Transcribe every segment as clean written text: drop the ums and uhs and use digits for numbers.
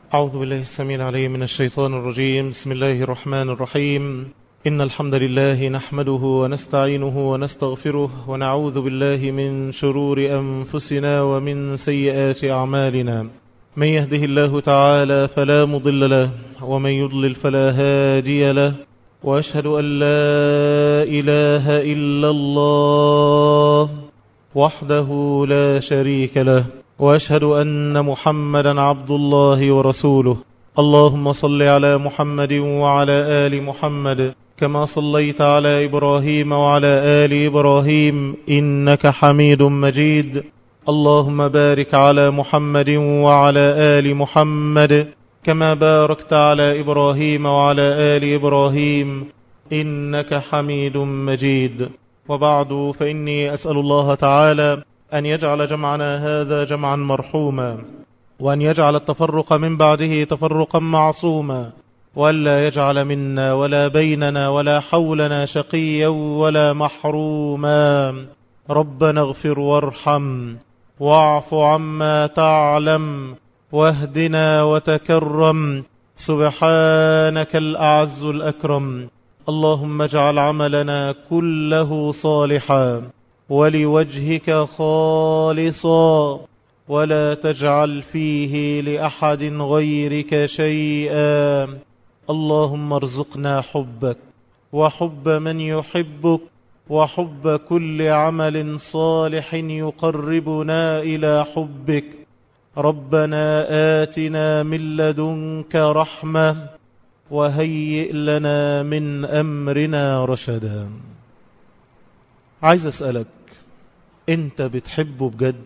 أعوذ بالله السميع العليم من الشيطان الرجيم. بسم الله الرحمن الرحيم. إن الحمد لله نحمده ونستعينه ونستغفره ونعوذ بالله من شرور أنفسنا ومن سيئات أعمالنا. من يهده الله تعالى فلا مضل له ومن يضلل فلا هادي له، وأشهد أن لا إله إلا الله وحده لا شريك له، وأشهد أن محمدا عبد الله ورسوله. اللهم صل على محمد وعلى آل محمد كما صليت على إبراهيم وعلى آل إبراهيم إنك حميد مجيد. اللهم بارك على محمد وعلى آل محمد كما باركت على إبراهيم وعلى آل إبراهيم إنك حميد مجيد. وبعد، فإني أسأل الله تعالى أن يجعل جمعنا هذا جمعا مرحوما، وأن يجعل التفرق من بعده تفرقا معصوما، وألا يجعل منا ولا بيننا ولا حولنا شقيا ولا محروما. ربنا اغفر وارحم واعف عما تعلم واهدنا وتكرم، سبحانك الأعز الأكرم. اللهم اجعل عملنا كله صالحا ولوجهك خالصا، ولا تجعل فيه لأحد غيرك شيئا. اللهم ارزقنا حبك وحب من يحبك وحب كل عمل صالح يقربنا إلى حبك. ربنا آتنا من لدنك رحمة وهيئ لنا من أمرنا رشدا. عايز أسألك، أنت بتحبه بجد؟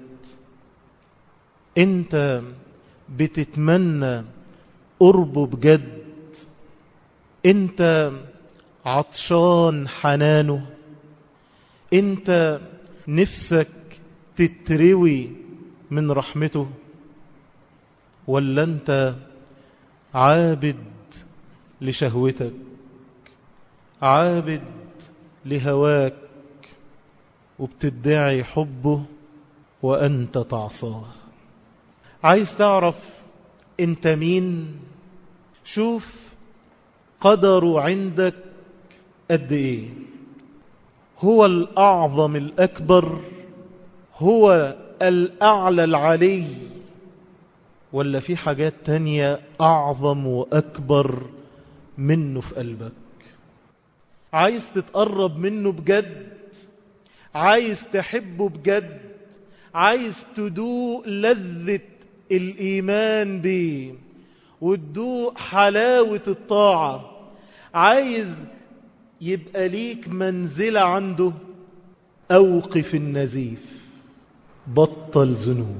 أنت بتتمنى قربه بجد؟ أنت عطشان حنانه؟ أنت نفسك تتروي من رحمته؟ ولا أنت عابد لشهوتك، عابد لهواك، وبتدعي حبه وأنت تعصاه؟ عايز تعرف أنت مين؟ شوف قدره عندك قد إيه. هو الأعظم الأكبر؟ هو الأعلى العلي؟ ولا في حاجات تانية أعظم وأكبر منه في قلبك؟ عايز تتقرب منه بجد؟ عايز تحبه بجد؟ عايز تدوق لذة الإيمان به وتدوق حلاوة الطاعة؟ عايز يبقى ليك منزلة عنده؟ أوقف النزيف، بطل ذنوب،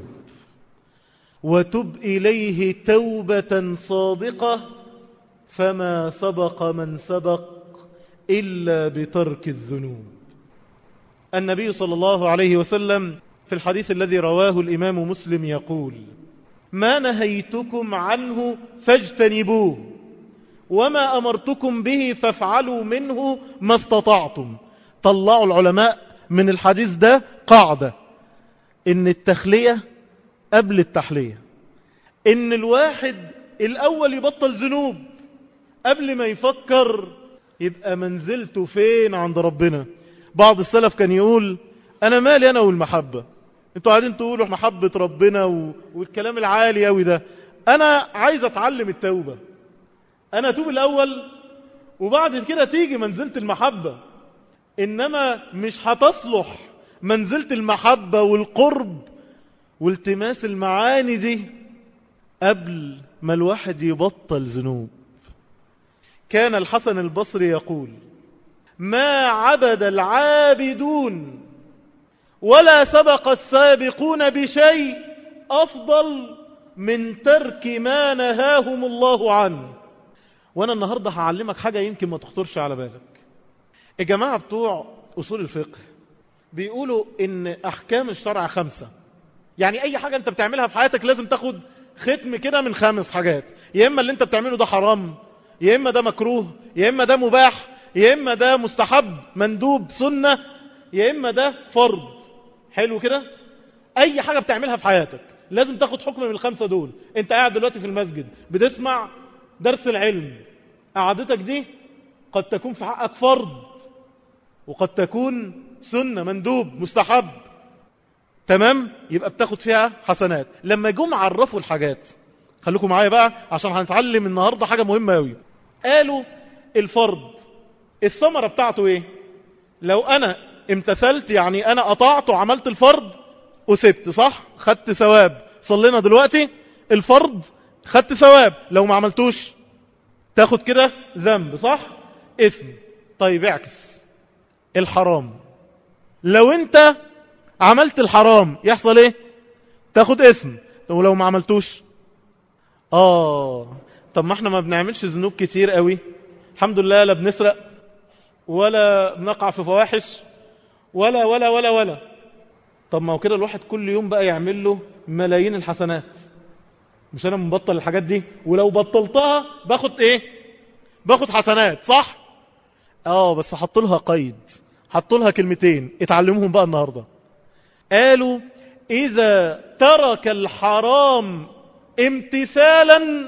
وتب إليه توبة صادقة، فما سبق من سبق إلا بترك الذنوب. النبي صلى الله عليه وسلم في الحديث الذي رواه الإمام مسلم يقول: ما نهيتكم عنه فاجتنبوه، وما أمرتكم به فافعلوا منه ما استطعتم. طلعوا العلماء من الحديث ده قاعدة، إن التخلية قبل التحلية، إن الواحد الأول يبطل ذنوب قبل ما يفكر يبقى منزلته فين عند ربنا. بعض السلف كان يقول: أنا مالي أنا والمحبة، انتوا قاعدين تقولوا محبة ربنا والكلام العالي أوي ده، أنا عايز أتعلم التوبة، أنا أتوب الأول وبعد كده تيجي منزلة المحبة. إنما مش هتصلح منزلة المحبة والقرب والتماس المعاني دي قبل ما الواحد يبطل ذنوب. كان الحسن البصري يقول: ما عبد العابدون ولا سبق السابقون بشيء أفضل من ترك ما نهاهم الله عنه. وأنا النهاردة هعلمك حاجة يمكن ما تخطرش على بالك. الجماعة بتوع أصول الفقه بيقولوا إن أحكام الشرع 5، يعني أي حاجة أنت بتعملها في حياتك لازم تاخد ختم كده من 5 حاجات، يا إما اللي أنت بتعمله ده حرام، يا إما ده مكروه، يا إما ده مباح، يا إما ده مستحب مندوب سنة، يا إما ده فرض. حلو كده؟ أي حاجة بتعملها في حياتك لازم تاخد حكم من ال5 دول. انت قاعد دلوقتي في المسجد بتسمع درس العلم، قعدتك دي قد تكون في حقك فرض، وقد تكون سنة، مندوب، مستحب، تمام؟ يبقى بتاخد فيها حسنات. لما جم عرفوا الحاجات، خليكم معايا بقى عشان هنتعلم النهاردة حاجة مهمة قوي. قالوا الفرض الثمرة بتاعته ايه؟ لو انا امتثلت، يعني انا قطعت وعملت الفرض وسبت، صح؟ خدت ثواب. صلينا دلوقتي الفرض خدت ثواب، لو ما عملتوش تاخد كده ذنب، صح؟ اثم. طيب اعكس الحرام، لو انت عملت الحرام يحصل ايه؟ تاخد اثم. ولو ما عملتوش طب ما احنا ما بنعملش ذنوب كتير قوي، الحمد لله، لا بنسرق ولا بنقع في فواحش ولا ولا ولا ولا. طب ما هو كده الواحد كل يوم بقى يعمل له ملايين الحسنات. مش انا مبطل الحاجات دي، ولو بطلتها باخد ايه؟ باخد حسنات، صح؟ بس حط لها قيد، حط لها كلمتين اتعلمهم بقى النهارده. قالوا اذا ترك الحرام امتثالا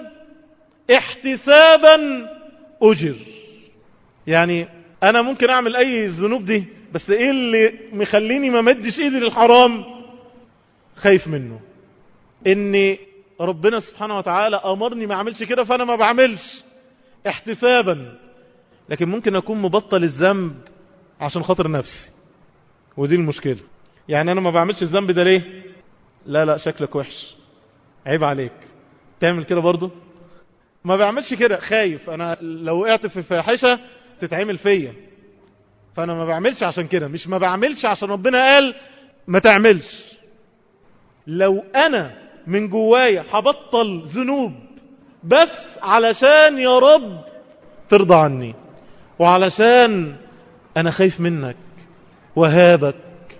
احتسابا اجر. يعني انا ممكن اعمل اي الذنوب دي، بس ايه اللي مخليني ما مدش ايدي للحرام؟ خايف منه، ان ربنا سبحانه وتعالى امرني ما اعملش كده فانا ما بعملش احتسابا. لكن ممكن اكون مبطل الذنب عشان خاطر نفسي، ودي المشكلة. يعني انا ما بعملش الذنب ده ليه؟ لا شكلك وحش، عيب عليك تعمل كده برضو. ما بعملش كده خايف انا لو وقعت في فاحشة تتعمل فيا، فانا ما بعملش عشان كده، مش ما بعملش عشان ربنا قال ما تعملش. لو انا من جوايا هبطل ذنوب بس علشان يا رب ترضى عني، وعلشان انا خايف منك وهابك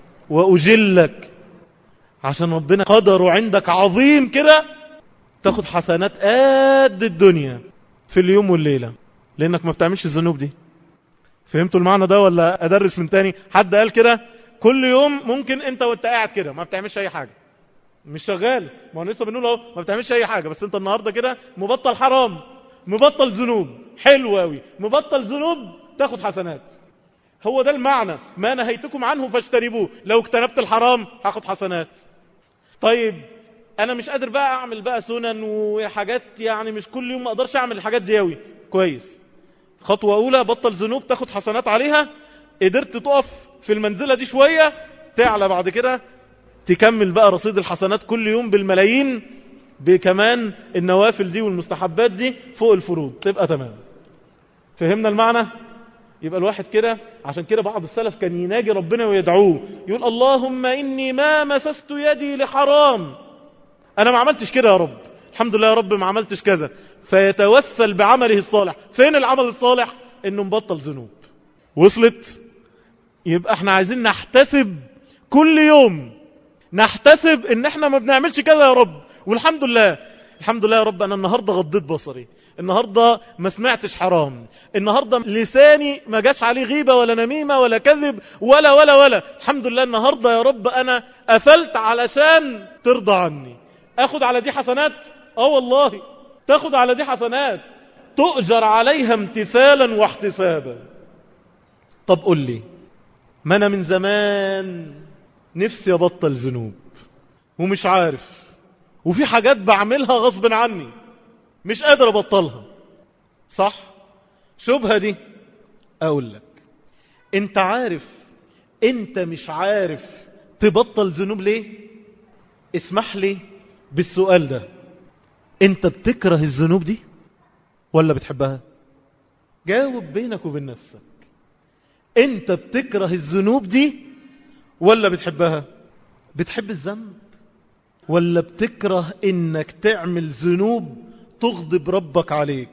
واجلك، عشان ربنا قدره عندك عظيم كده، تاخد حسنات قد الدنيا في اليوم والليلة، لانك ما بتعملش الذنوب دي. فهمتوا المعنى ده ولا ادرس من تاني؟ حد قال كده كل يوم ممكن انت وانت قاعد كده ما بتعملش اي حاجة، مش شغال، ما هو لسه بنقول اهو ما بتعملش اي حاجة، بس انت النهاردة كده مبطل حرام، مبطل ذنوب، حلو قوي، مبطل ذنوب تاخد حسنات. هو ده المعنى، ما نهيتكم عنه فاجتنبوه، لو اجتنبت الحرام هاخد حسنات. طيب انا مش قادر بقى اعمل بقى سنن وحاجات، يعني مش كل يوم ما اقدرش اعمل الحاجات دي قوي كويس. خطوة اولى بطل ذنوب تاخد حسنات عليها، قدرت تقف في المنزلة دي شوية، تعلى بعد كده تكمل بقى رصيد الحسنات كل يوم بالملايين، بكمان النوافل دي والمستحبات دي فوق الفروض، تبقى تمام. فهمنا المعنى؟ يبقى الواحد كده، عشان كده بعض السلف كان يناجي ربنا ويدعوه، يقول اللهم إني ما مسست يدي لحرام، أنا ما عملتش كده يا رب، الحمد لله يا رب ما عملتش كذا، فيتوسل بعمله الصالح. فين العمل الصالح؟ إنه مبطل ذنوب. وصلت؟ يبقى احنا عايزين نحتسب كل يوم، نحتسب ان احنا ما بنعملش كده يا رب، والحمد لله الحمد لله يا رب انا النهاردة غضيت بصري، النهاردة ما سمعتش حرام، النهاردة لساني ما جاش عليه غيبة ولا نميمة ولا كذب ولا ولا ولا، الحمد لله النهاردة يا رب انا قفلت علشان ترضى عني. اخد على دي حسنات؟ والله تاخد على دي حسنات، تؤجر عليها امتثالا واحتسابا. طب قل لي، ما انا من زمان نفسي ابطل ذنوب ومش عارف، وفي حاجات بعملها غصب عني مش قادر ابطلها، صح؟ شبهة دي. اقول لك، انت عارف انت مش عارف تبطل ذنوب ليه؟ اسمح لي بالسؤال ده، انت بتكره الذنوب دي ولا بتحبها؟ جاوب بينك وبين نفسك، انت بتكره الذنوب دي ولا بتحبها؟ بتحب الذنب ولا بتكره انك تعمل ذنوب تغضب ربك عليك؟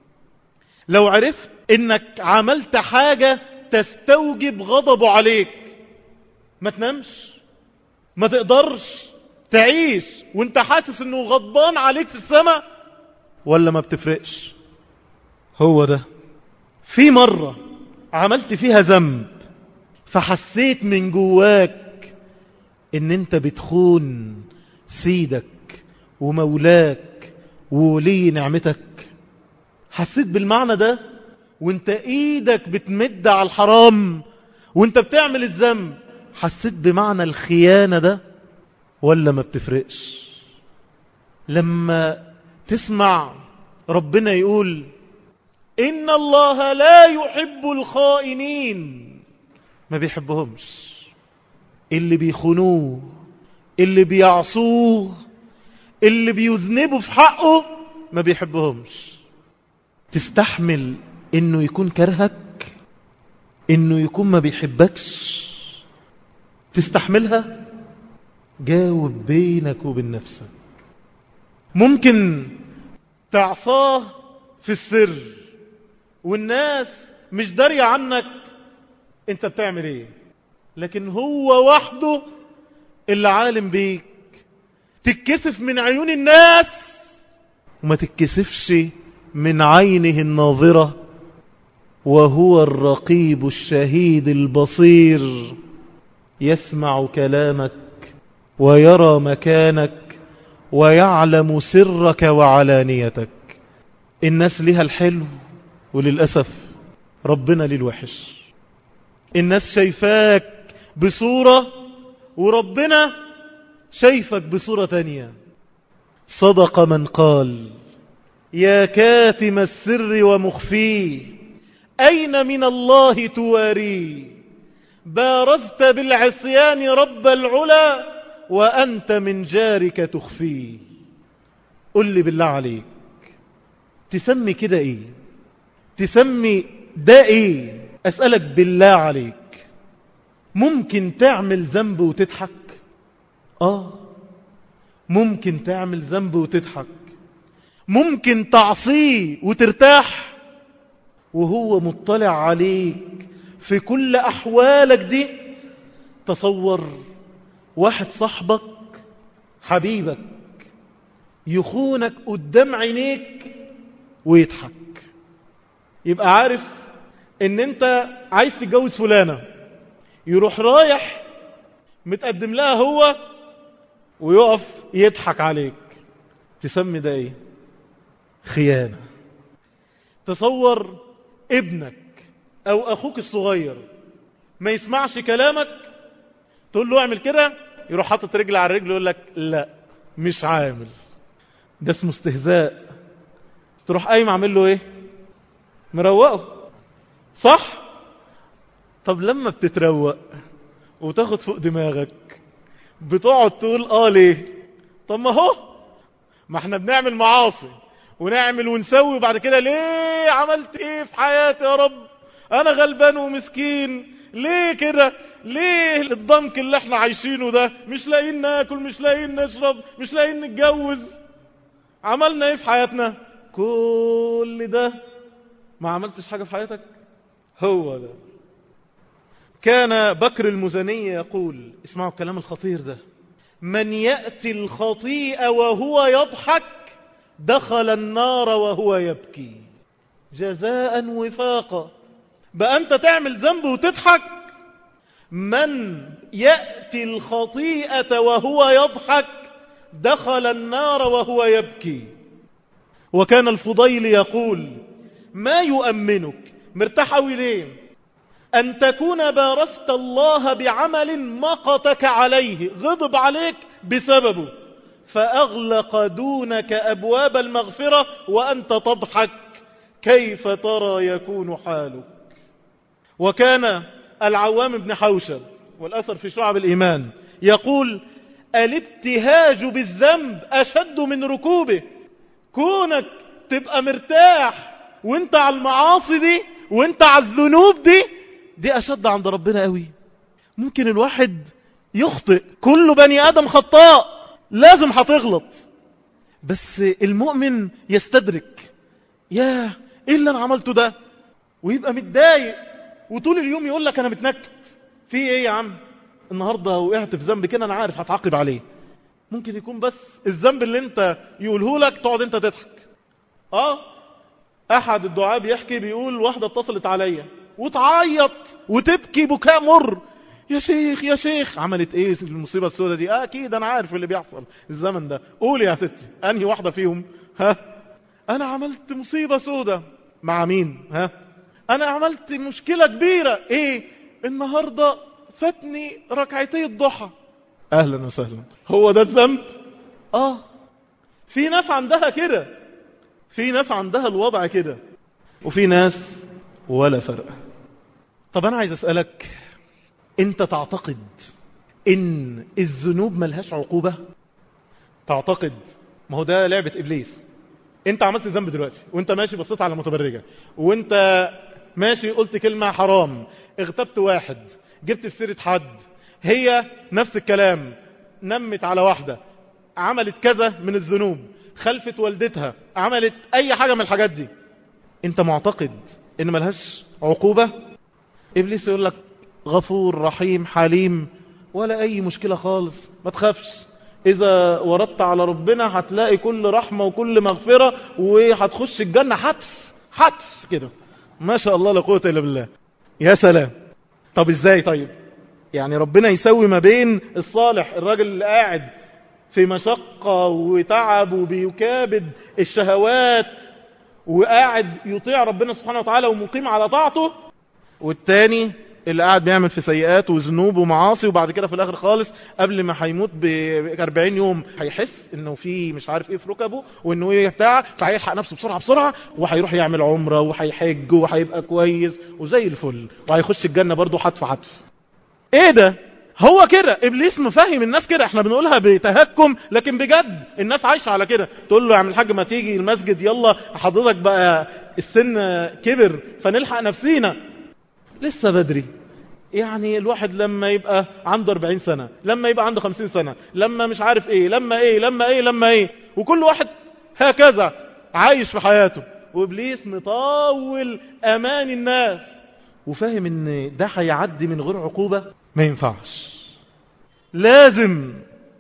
لو عرفت انك عملت حاجة تستوجب غضبه عليك، ما تنامش، ما تقدرش تعيش وانت حاسس انه غضبان عليك في السماء، ولا ما بتفرقش؟ هو ده. في مرة عملت فيها ذنب فحسيت من جواك ان انت بتخون سيدك ومولاك وولي نعمتك؟ حسيت بالمعنى ده وانت ايدك بتمد على الحرام وانت بتعمل الذنب؟ حسيت بمعنى الخيانة ده ولا ما بتفرقش؟ لما تسمع ربنا يقول إن الله لا يحب الخائنين، ما بيحبهمش. اللي بيخونوه، اللي بيعصوه، اللي بيذنبوا في حقه ما بيحبهمش. تستحمل إنه يكون كرهك، إنه يكون ما بيحبكش؟ تستحملها؟ جاوب بينك وبين نفسك. ممكن تعصاه في السر والناس مش دارية عنك انت بتعمل ايه، لكن هو وحده اللي عالم بيك. تتكسف من عيون الناس وما تتكسفش من عينه الناظرة، وهو الرقيب الشهيد البصير، يسمع كلامك ويرى مكانك ويعلم سرك وعلانيتك. الناس لها الحلو وللأسف ربنا للوحش. الناس شايفاك بصورة وربنا شايفك بصورة تانية. صدق من قال يا كاتم السر ومخفيه، أين من الله تواريه؟ بارزت بالعصيان رب العلا وأنت من جارك تخفيه. قل لي بالله عليك، تسمي كده ايه؟ تسمي ده ايه؟ أسألك بالله عليك، ممكن تعمل ذنب وتضحك؟ ممكن تعمل ذنب وتضحك. ممكن تعصيه وترتاح وهو مطلع عليك في كل أحوالك دي. تصور واحد صاحبك حبيبك يخونك قدام عينيك ويضحك، يبقى عارف ان انت عايز تتجوز فلانة، يروح رايح متقدم لها هو ويقف يضحك عليك. تسمي ده ايه؟ خيانة. تصور ابنك او اخوك الصغير ما يسمعش كلامك، تقول له اعمل كده، يروح حاطط رجل على رجل يقول لك لا مش عامل. ده اسمه استهزاء. تروح قايم عامل له ايه؟ مروقه، صح؟ طب لما بتتروق وتاخد فوق دماغك بتقعد تقول ليه؟ طب ما احنا بنعمل معاصي ونعمل ونسوي بعد كده، ليه عملت ايه في حياتي يا رب؟ انا غلبان ومسكين، ليه كده؟ ليه الضنك اللي احنا عايشينه ده؟ مش لاقيين ناكل، مش لاقيين نشرب، مش لاقيين نتجوز. عملنا ايه في حياتنا؟ كل ده ما عملتش حاجة في حياتك. هو ده. كان بكر المزني يقول، اسمعوا الكلام الخطير ده: من يأتي الخطيئة وهو يضحك دخل النار وهو يبكي جزاء وفاقا. بقى أنت تعمل ذنب وتضحك؟ من يأتي الخطيئة وهو يضحك دخل النار وهو يبكي. وكان الفضيل يقول: ما يؤمنك مرتاح أوي ليه؟ أن تكون بارست الله بعمل مقتك عليه، غضب عليك بسببه، فأغلق دونك أبواب المغفرة وأنت تضحك، كيف ترى يكون حالك؟ وكان العوام بن حوشب، والأثر في شعب الإيمان، يقول: الابتهاج بالذنب أشد من ركوبه. كونك تبقى مرتاح وانت على المعاصي دي وانت على الذنوب دي أشد عند ربنا قوي. ممكن الواحد يخطئ، كل بني آدم خطاء، لازم هتغلط، بس المؤمن يستدرك: يا ايه اللي انا عملته ده؟ ويبقى متضايق وطول اليوم يقول لك انا متنكد. في ايه يا عم؟ النهاردة وقعت في ذنب كده، انا عارف هتعاقب عليه. ممكن يكون بس الذنب اللي انت يقوله لك تقعد انت تضحك. احد الدعاء بيحكي، بيقول: واحدة اتصلت عليا وتعيط وتبكي بكاء مر، يا شيخ يا شيخ عملت ايه المصيبة السوداء دي؟ اكيد انا عارف اللي بيحصل الزمن ده. قول يا ستي انهي واحدة فيهم؟ انا عملت مصيبة سوداء. مع مين؟ انا عملت مشكلة كبيرة. ايه؟ النهاردة فاتني ركعتي الضحى. اهلا وسهلا. هو ده الذنب؟ في ناس عندها كده، في ناس عندها الوضع كده، وفي ناس ولا فرق. طب انا عايز اسألك، انت تعتقد ان الذنوب ملهاش عقوبة؟ تعتقد؟ ما هو ده لعبة ابليس. انت عملت ذنب دلوقتي وانت ماشي بصيت على متبرجة، وانت ماشي قلت كلمة حرام، اغتبت واحد، جبت في سيرة حد، هي نفس الكلام، نمت على واحدة، عملت كذا من الذنوب، خلفت والدتها، عملت اي حاجة من الحاجات دي، انت معتقد ان ملهاش عقوبة؟ ابليس يقول لك غفور رحيم حليم، ولا اي مشكلة خالص، ما تخافش، اذا وردت على ربنا هتلاقي كل رحمة وكل مغفرة وهتخش الجنة حتف كده، ما شاء الله لا قوة الا بالله. يا سلام. طب ازاي؟ طيب يعني ربنا يسوي ما بين الصالح، الراجل اللي قاعد في مشقة وتعب وبيكابد الشهوات وقاعد يطيع ربنا سبحانه وتعالى ومقيم على طاعته، والتاني اللي قاعد بيعمل في سيئات وذنوب ومعاصي، وبعد كده في الاخر خالص قبل ما هيموت ب40 يوم هيحس انه في مش عارف ايه في ركبه وانه ايه بتاع، فهيلحق نفسه بسرعه وهيروح يعمل عمره وهيحج وهيبقى كويس وزي الفل وهيخش الجنه برضه حتف. ايه ده؟ هو كده ابليس مفهم الناس كده. احنا بنقولها بتهكم، لكن بجد الناس عايشه على كده. تقول له يا عم الحاج ما تيجي المسجد، يلا حضرتك بقى السن كبر فنلحق نفسينا، لسه بدري. يعني الواحد لما يبقى عنده 40 سنة، لما يبقى عنده 50 سنة، لما مش عارف ايه، لما ايه، وكل واحد هكذا عايش في حياته، وابليس مطول امان الناس وفاهم ان ده هيعدي من غير عقوبة. ما ينفعش، لازم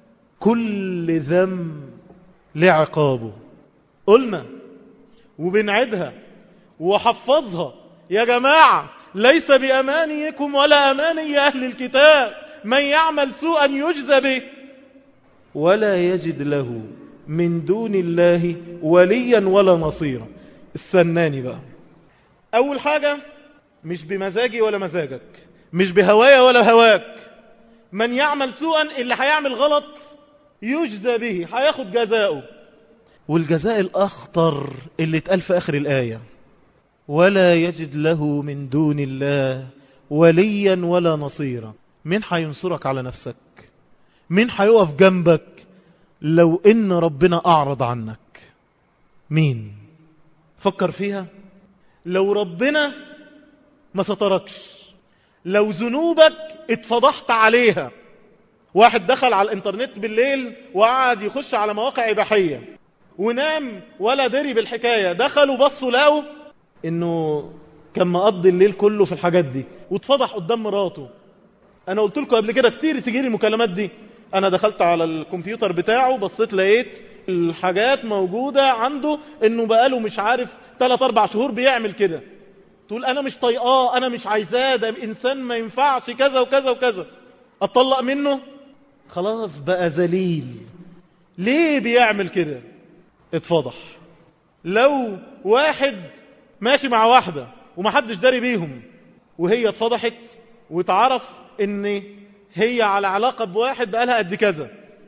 كل ذنب له عقابه. قلنا وبنعدها وحفظها يا جماعة، ليس بأمانيكم ولا أماني أهل الكتاب، من يعمل سوءا يجزى به ولا يجد له من دون الله وليا ولا نصيرا. السناني بقى، أول حاجة مش بمزاجي ولا مزاجك، مش بهوايا ولا هواك، من يعمل سوءا، اللي هيعمل غلط يجزى به، هياخد جزاؤه. والجزاء الأخطر اللي اتقال في آخر الآية، ولا يجد له من دون الله وليا ولا نصيرا. مين هينصرك على نفسك؟ مين هيقف جنبك لو ان ربنا اعرض عنك؟ مين؟ فكر فيها. لو ربنا ما ستركش، لو ذنوبك اتفضحت عليها، واحد دخل على الانترنت بالليل وقعد يخش على مواقع إباحية ونام ولا دري بالحكاية، دخلوا بصوا لقوا انه كان مقضي الليل كله في الحاجات دي واتفضح قدام مراته. انا قلت لكم قبل كده كتير تجيلي المكالمات دي، انا دخلت على الكمبيوتر بتاعه بصيت لقيت الحاجات موجودة عنده انه بقاله مش عارف 3-4 شهور بيعمل كده. تقول انا مش طايقاه، انا مش عايزاه، ده انسان ما ينفعش كذا وكذا وكذا، اتطلق منه. خلاص بقى ذليل. ليه بيعمل كده؟ اتفضح. لو واحد ماشي مع واحدة ومحدش داري بيهم وهي اتفضحت واتعرف ان هي على علاقة بواحد بقالها قد كذا،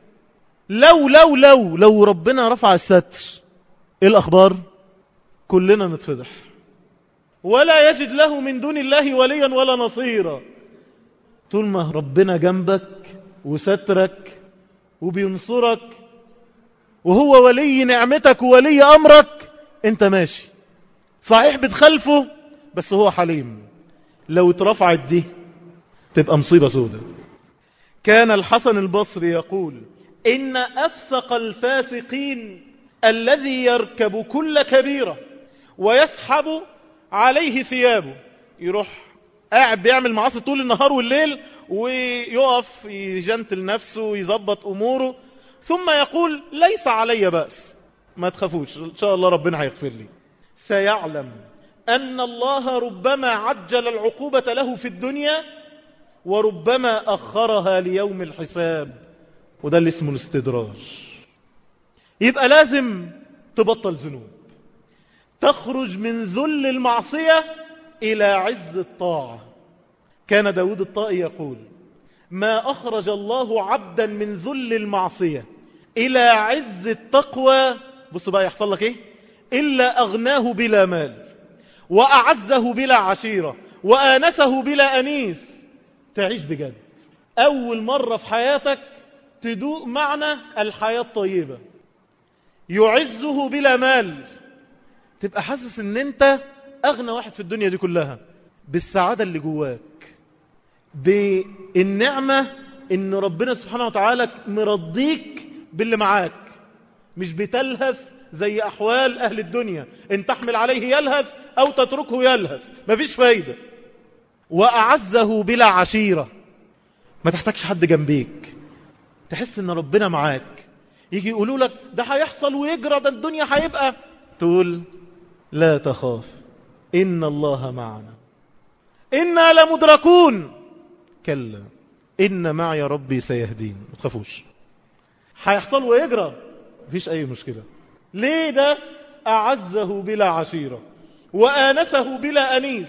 لو ربنا رفع الستر، ايه الاخبار؟ كلنا نتفضح. ولا يجد له من دون الله وليا ولا نصيرا. طول ما ربنا جنبك وسترك وبينصرك وهو ولي نعمتك وولي امرك، انت ماشي صحيح بتخلفه بس هو حليم. لو اترفعت دي تبقى مصيبة سودة. كان الحسن البصري يقول إن أفسق الفاسقين الذي يركب كل كبيرة ويسحب عليه ثيابه، يروح قاعد بيعمل معاصي طول النهار والليل ويقف يجنتل نفسه ويظبط أموره، ثم يقول ليس علي بأس، ما تخافوش إن شاء الله ربنا هيغفر لي. سيعلم أن الله ربما عجل العقوبة له في الدنيا وربما أخرها ليوم الحساب. وده اللي اسمه الاستدراج. يبقى لازم تبطل ذنوب، تخرج من ذل المعصية إلى عز الطاعة. كان داود الطائي يقول: ما أخرج الله عبدا من ذل المعصية إلى عز التقوى، بصوا بقى يحصل لك إيه، إلا أغناه بلا مال، وأعزه بلا عشيرة، وآنسه بلا أنيس. تعيش بجد أول مرة في حياتك تدوق معنى الحياة الطيبة. يعزه بلا مال، تبقى حاسس ان انت اغنى واحد في الدنيا دي كلها، بالسعادة اللي جواك، بالنعمة ان ربنا سبحانه وتعالى مرضيك باللي معاك، مش بتلهث زي احوال اهل الدنيا، ان تحمل عليه يلهث او تتركه يلهث، مفيش فايدة. وأعزه بلا عشيرة، ما تحتاجش حد جنبيك، تحس ان ربنا معاك. يجي يقولوا لك ده هيحصل ويجرى، ده الدنيا هيبقى، تقول لا تخاف إن الله معنا إنا لمدركون، كلا إن معي ربي سيهدين. ما تخافوش، هيحصل ويجرى، مفيش أي مشكلة. ليه؟ ده أعزه بلا عشيرة وآنسه بلا أنيس.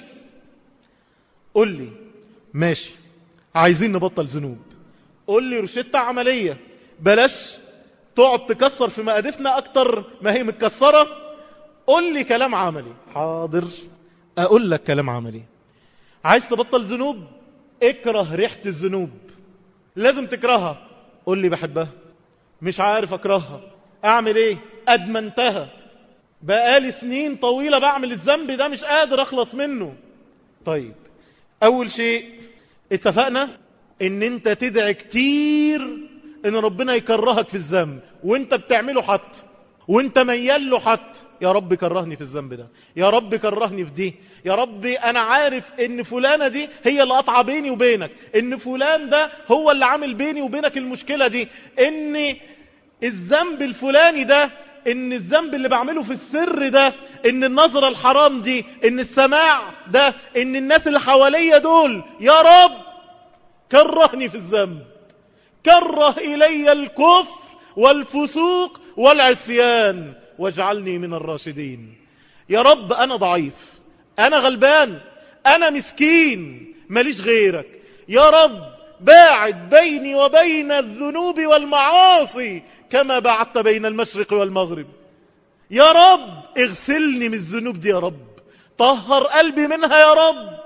قل لي ماشي، عايزين نبطل ذنوب، قل لي روشتة عملية، بلاش تقعد تكسر في مقادفنا أكتر ما هي متكسرة. قل لي كلام عملي. حاضر، أقول لك كلام عملي. عايز تبطل ذنوب؟ اكره ريحة الذنوب، لازم تكرهها. قل لي بحبها، مش عارف أكرهها، أعمل إيه؟ أدمنتها، بقالي سنين طويلة بعمل الذنب ده، مش قادر أخلص منه. طيب، أول شيء اتفقنا إن أنت تدعي كتير إن ربنا يكرهك في الذنب، وأنت بتعمله حتى، وأنت ميال له حتى. يا رب كرهني في الذنب ده، يا رب كرهني في دي، يا رب أنا عارف إن فلانة دي هي اللي قطع بيني وبينك، إن فلان ده هو اللي عامل بيني وبينك المشكلة دي، إن الذنب الفلاني ده، إن الذنب اللي بعمله في السر ده، إن النظرة الحرام دي، إن السماع ده، إن الناس اللي حواليا دول، يا رب كرهني في الذنب، كره إلي الكفر والفسوق والعصيان واجعلني من الراشدين. يا رب أنا ضعيف، أنا غلبان، أنا مسكين، ماليش غيرك. يا رب باعد بيني وبين الذنوب والمعاصي كما بعدت بين المشرق والمغرب. يا رب اغسلني من الذنوب دي، يا رب طهر قلبي منها، يا رب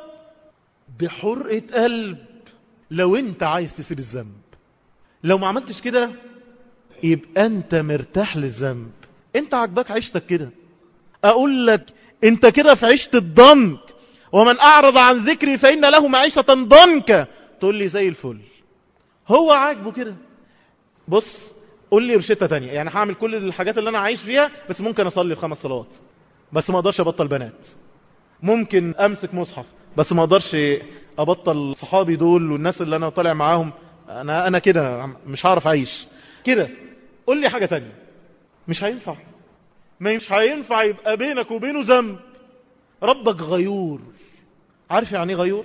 بحرقة قلب. لو انت عايز تسيب الذنب، لو ما عملتش كده يبقى انت مرتاح للذنب، انت عجبك عيشتك كده. اقول لك انت كده في عيشة الضنك، ومن اعرض عن ذكري فإن له معيشة ضنكا. تقول لي زي الفل، هو عاجبه كده. بص، قول لي روشتة تانية، يعني هعمل كل الحاجات اللي انا عايش فيها، بس ممكن اصلي 5 صلوات، بس ما اقدرش ابطل بنات. ممكن امسك مصحف، بس ما اقدرش ابطل صحابي دول والناس اللي انا طالع معاهم، انا كده مش هعرف اعيش كده. قول لي حاجة تانية. مش هينفع، مش هينفع يبقى بينك وبينه ذنب. ربك غيور، عارف يعني غيور؟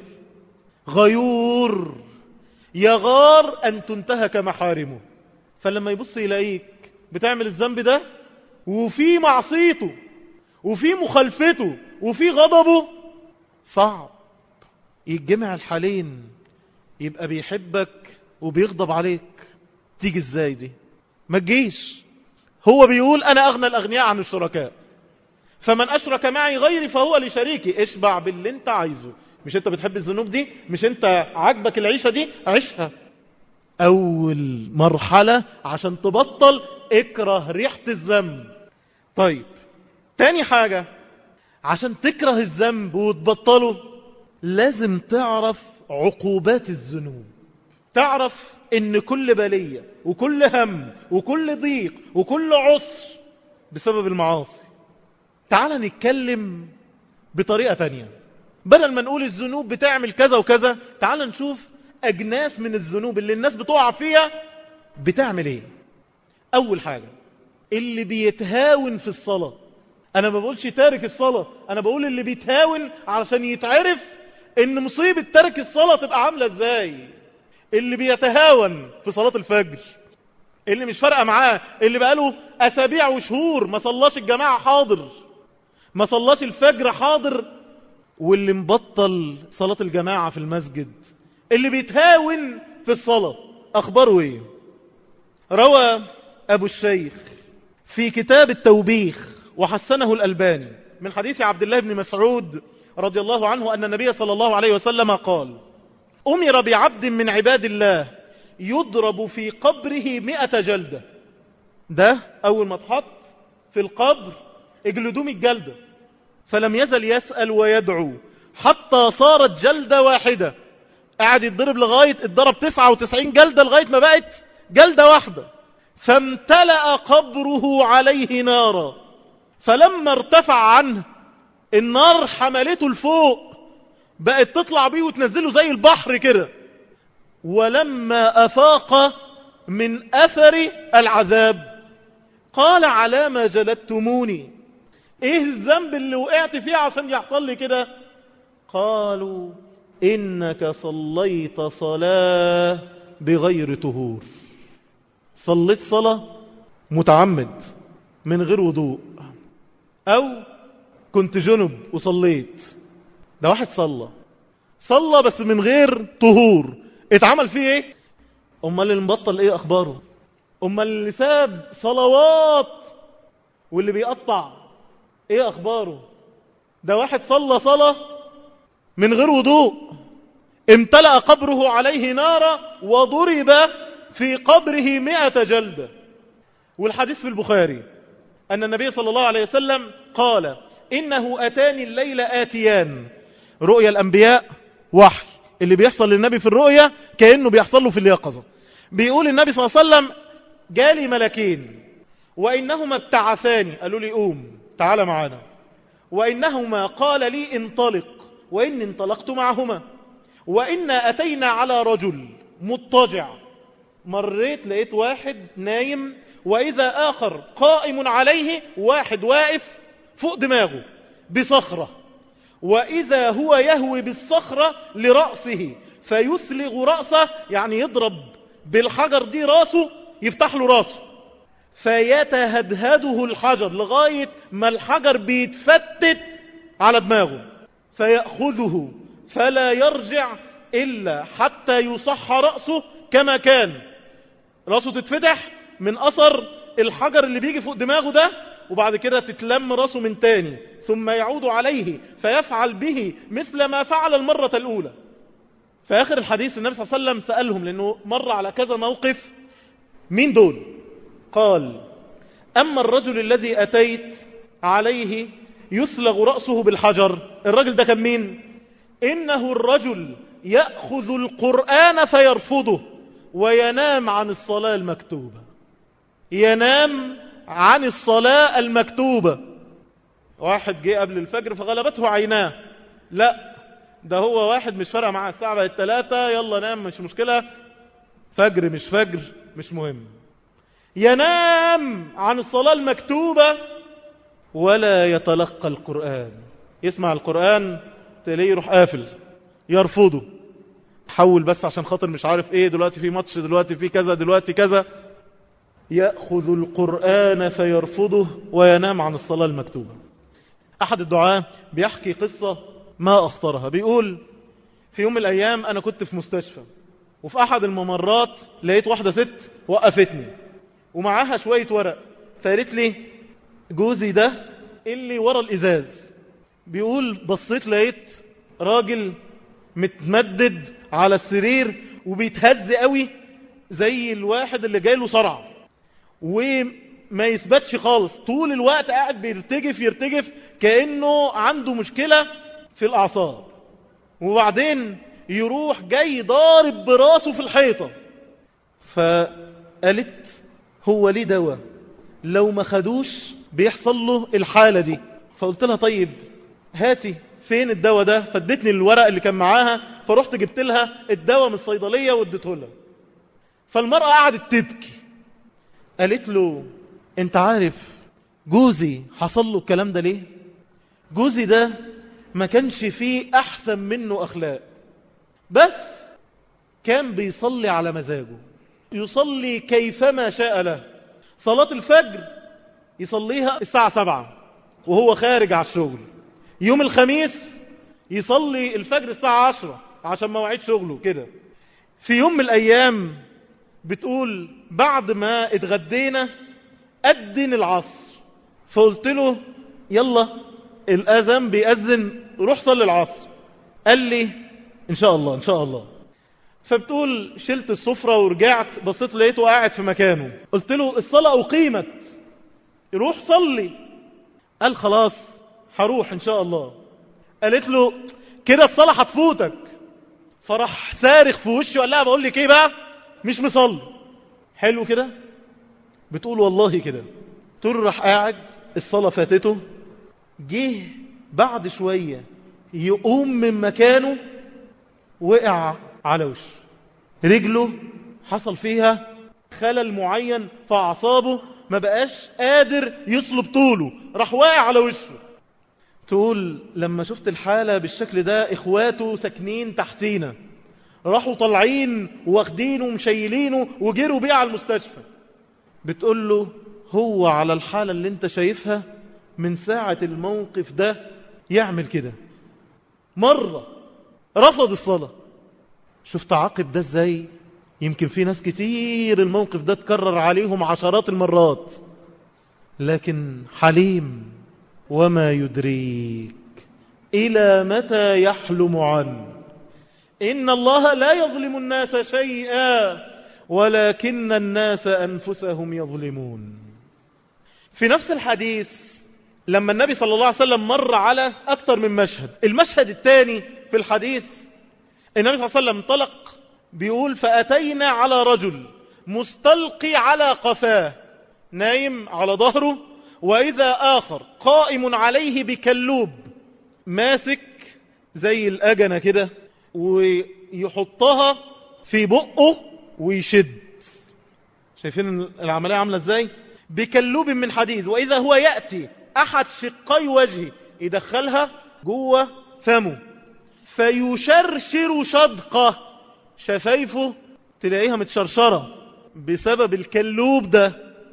غيور يغار أن تنتهك محارمه، فلما يبص يلاقيك بتعمل الذنب ده وفي معصيته وفي مخالفته وفي غضبه، صعب يتجمع الحالين، يبقى بيحبك وبيغضب عليك. تيجي ازاي دي؟ ما تجيش. هو بيقول أنا أغنى الأغنياء عن الشركاء، فمن أشرك معي غيري فهو لشريكي. اشبع باللي انت عايزه. مش انت بتحب الذنوب دي؟ مش انت عاجبك العيشة دي؟ عيشها. أول مرحلة عشان تبطل، اكره ريحة الذنب. طيب، تاني حاجة عشان تكره الذنب وتبطله، لازم تعرف عقوبات الذنوب. تعرف ان كل بلية وكل هم وكل ضيق وكل عسر بسبب المعاصي. تعال نتكلم بطريقة تانية، بدل ما نقول الذنوب بتعمل كذا وكذا، تعال نشوف أجناس من الذنوب اللي الناس بتقع فيها بتعمل ايه. أول حاجة، اللي بيتهاون في الصلاة. أنا ما بقولش تارك الصلاة، أنا بقول اللي بيتهاون علشان يتعرف ان مصيبة ترك الصلاة تبقى عاملة ازاي. اللي بيتهاون في صلاة الفجر، اللي مش فارقة معاه، اللي بقاله اسابيع وشهور ما صلاش الجماعة حاضر، ما صلاش الفجر حاضر، واللي مبطل صلاة الجماعة في المسجد، اللي بيتهاون في الصلاة، اخباره ايه؟ روى ابو الشيخ في كتاب التوبيخ وحسنه الألباني من حديث عبد الله بن مسعود رضي الله عنه أن النبي صلى الله عليه وسلم قال: أمر بعبد من عباد الله يضرب في قبره 100 جلدة. ده أول ما اتحط في القبر اجلدوه 100 جلدة، فلم يزل يسأل ويدعو حتى صارت جلدة واحدة. قاعد يتضرب لغاية اتضرب 99 جلدة لغاية ما بقت جلدة واحدة. فامتلأ قبره عليه نارا، فلما ارتفع عنه النار حملته لفوق، بقت تطلع بيه وتنزله زي البحر كده. ولما أفاق من أثر العذاب قال: على ما جلدتموني؟ ايه الذنب اللي وقعت فيه عشان يحصل لي كده؟ قالوا: إنك صليت صلاة بغير طهور. صليت صلاة متعمد من غير وضوء، أو كنت جنب وصليت. ده واحد صلى بس من غير طهور، اتعمل فيه ايه؟ امال اللي مبطل ايه اخباره؟ امال اللي ساب صلوات واللي بيقطع ايه اخباره؟ ده واحد صلى من غير وضوء، امتلأ قبره عليه نارا وضرب في قبره 100 جلدة. والحديث في البخاري أن النبي صلى الله عليه وسلم قال: إنه أتاني الليل آتيان. رؤيا الأنبياء وحي، اللي بيحصل للنبي في الرؤيا كأنه بيحصل له في اليقظة. بيقول النبي صلى الله عليه وسلم: جالي ملكين وإنهما ابتعثاني، قالوا لي قوم تعال معنا، وإنهما قال لي انطلق، وإني انطلقت معهما، وإنا أتينا على رجل مضطجع. مريت لقيت واحد نايم، وإذا آخر قائم عليه، واحد واقف فوق دماغه بصخرة، وإذا هو يهوي بالصخرة لرأسه فيثلغ رأسه، يعني يضرب بالحجر دي رأسه، يفتح له رأسه، فيتهدهده الحجر لغاية ما الحجر بيتفتت على دماغه، فيأخذه فلا يرجع إلا حتى يصح رأسه كما كان. رأسه تتفتح من أثر الحجر اللي بيجي فوق دماغه ده، وبعد كده تتلم رأسه من تاني، ثم يعود عليه فيفعل به مثل ما فعل المرة الأولى. في آخر الحديث النبي صلى الله عليه وسلم سألهم، لأنه مر على كذا موقف: مين دول؟ قال: أما الرجل الذي أتيت عليه يثلغ رأسه بالحجر، الرجل ده كان مين؟ إنه الرجل يأخذ القرآن فيرفضه وينام عن الصلاة المكتوبة. ينام عن الصلاة المكتوبة. واحد جه قبل الفجر فغلبته عيناه، لا ده هو واحد مش فارقة معاه، الساعة بقت 3 يلا نام مش مشكلة، فجر مش فجر مش مهم. ينام عن الصلاة المكتوبة ولا يتلقى القرآن، يسمع القرآن تلاقيه يروح قافل يرفضه، حول بس عشان خاطر مش عارف ايه، دلوقتي في ماتش، دلوقتي في كذا، دلوقتي كذا. يأخذ القرآن فيرفضه وينام عن الصلاة المكتوبة. أحد الدعاة بيحكي قصة ما أخطرها، بيقول: في يوم من الأيام أنا كنت في مستشفى، وفي أحد الممرات لقيت واحدة ست وقفتني ومعاها شوية ورق، فقالت لي: جوزي ده اللي ورا الإزاز. بيقول بصيت لقيت راجل متمدد على السرير وبيتهز قوي زي الواحد اللي جاي له صرع، وما يثبتش خالص، طول الوقت قاعد بيرتجف كأنه عنده مشكلة في الأعصاب، وبعدين يروح جاي ضارب براسه في الحيطة. فقالت: هو ليه دواء لو ما خدوش بيحصل له الحالة دي؟ فقلت لها: طيب هاتي فين الدواء ده؟ فادتني الورق اللي كان معاها، فرحت جبت لها الدواء من الصيدلية واديته لها. فالمرأة قعدت تبكي، قالت له: انت عارف جوزي حصل له الكلام ده ليه؟ جوزي ده ما كانش فيه أحسن منه أخلاق، بس كان بيصلي على مزاجه، يصلي كيفما شاء له. صلاة الفجر يصليها الساعة 7 وهو خارج على الشغل. يوم الخميس يصلي الفجر الساعة 10 عشان مواعيد شغله كده. في يوم من الأيام بتقول بعد ما اتغدينا أذن العصر، فقلت له يلا الأذان بيأذن روح صلي العصر. قال لي إن شاء الله إن شاء الله. فبتقول شلت السفرة ورجعت بصيت لقيته قاعد في مكانه. قلت له الصلاة أقيمت روح صلي. قال خلاص هروح إن شاء الله. قالت له كده الصلاة هتفوتك. فراح صارخ في وشه وقال لها بقول لك ايه بقى مش مصلي. حلو كده. بتقول والله كده. تقول راح قاعد الصلاة فاتته. جه بعد شوية يقوم من مكانه وقع على وشه، رجله حصل فيها خلل معين في أعصابه، ما بقاش قادر يصلب طوله، راح واقع على وشه. تقول لما شفت الحالة بالشكل ده إخواته ساكنين تحتينا راحوا طالعين واخدينه ومشيلينه وجروا بيه على المستشفى. بتقول له هو على الحالة اللي انت شايفها من ساعة الموقف ده يعمل كده. مرة رفض الصلاة. شفت عاقب ده ازاي؟ يمكن في ناس كتير الموقف ده تكرر عليهم عشرات المرات، لكن حليم. وما يدريك إلى متى يحلم عنه إن الله لا يظلم الناس شيئا ولكن الناس أنفسهم يظلمون. في نفس الحديث لما النبي صلى الله عليه وسلم مر على أكثر من مشهد، المشهد الثاني في الحديث النبي صلى الله عليه وسلم انطلق بيقول فأتينا على رجل مستلقي على قفاه نايم على ظهره، وإذا آخر قائم عليه بكلوب ماسك زي الأجنة كده ويحطها في بقه ويشد. شايفين العملية عاملة ازاي؟ بكلوب من حديد، وإذا هو يأتي أحد شقي وجهه يدخلها جوه فمه فيشرشر شدقه، شفايفه تلاقيها متشرشرة بسبب الكلوب ده،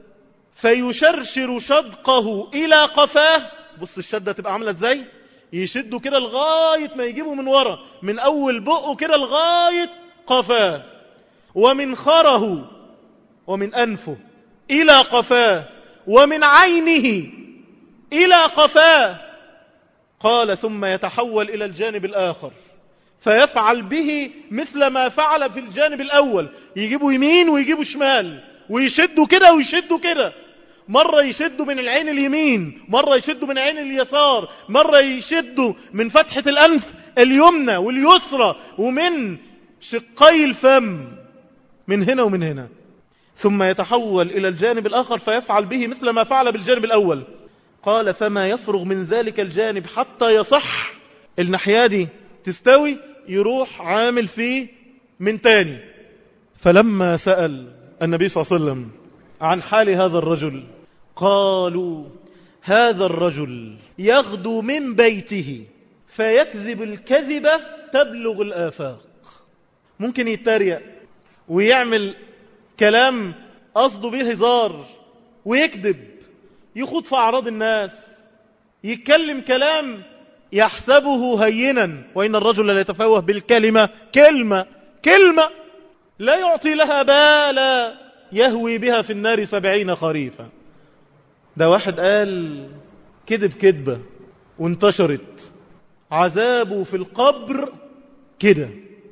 فيشرشر شدقه إلى قفاه. بص الشدة تبقى عاملة ازاي؟ يشده كده لغاية ما يجيبه من ورا، من أول بقه كده لغاية قفاه، ومن خره ومن أنفه إلى قفاه، ومن عينه إلى قفاه. قال ثم يتحول إلى الجانب الآخر فيفعل به مثل ما فعل في الجانب الأول، يجيبه يمين ويجيبه شمال ويشده كده ويشده كده. مرة يشده من العين اليمين، مرة يشده من العين اليسار، مرة يشده من فتحة الأنف اليمنى واليسرى ومن شقي الفم، من هنا ومن هنا. ثم يتحول إلى الجانب الآخر فيفعل به مثل ما فعل بالجانب الأول. قال فما يفرغ من ذلك الجانب حتى يصح، الناحية دي تستوي، يروح عامل فيه من تاني. فلما سأل النبي صلى الله عليه وسلم عن حال هذا الرجل قالوا هذا الرجل يغدو من بيته فيكذب الكذبة تبلغ الآفاق. ممكن يتريق ويعمل كلام قصده به هزار ويكذب، يخوض في أعراض الناس، يتكلم كلام يحسبه هينا وإن الرجل لا يتفوه بالكلمة كلمة لا يعطي لها بالا يهوي بها في النار 70 خريفا. ده واحد قال كذب كذبة وانتشرت، عذابه في القبر كده.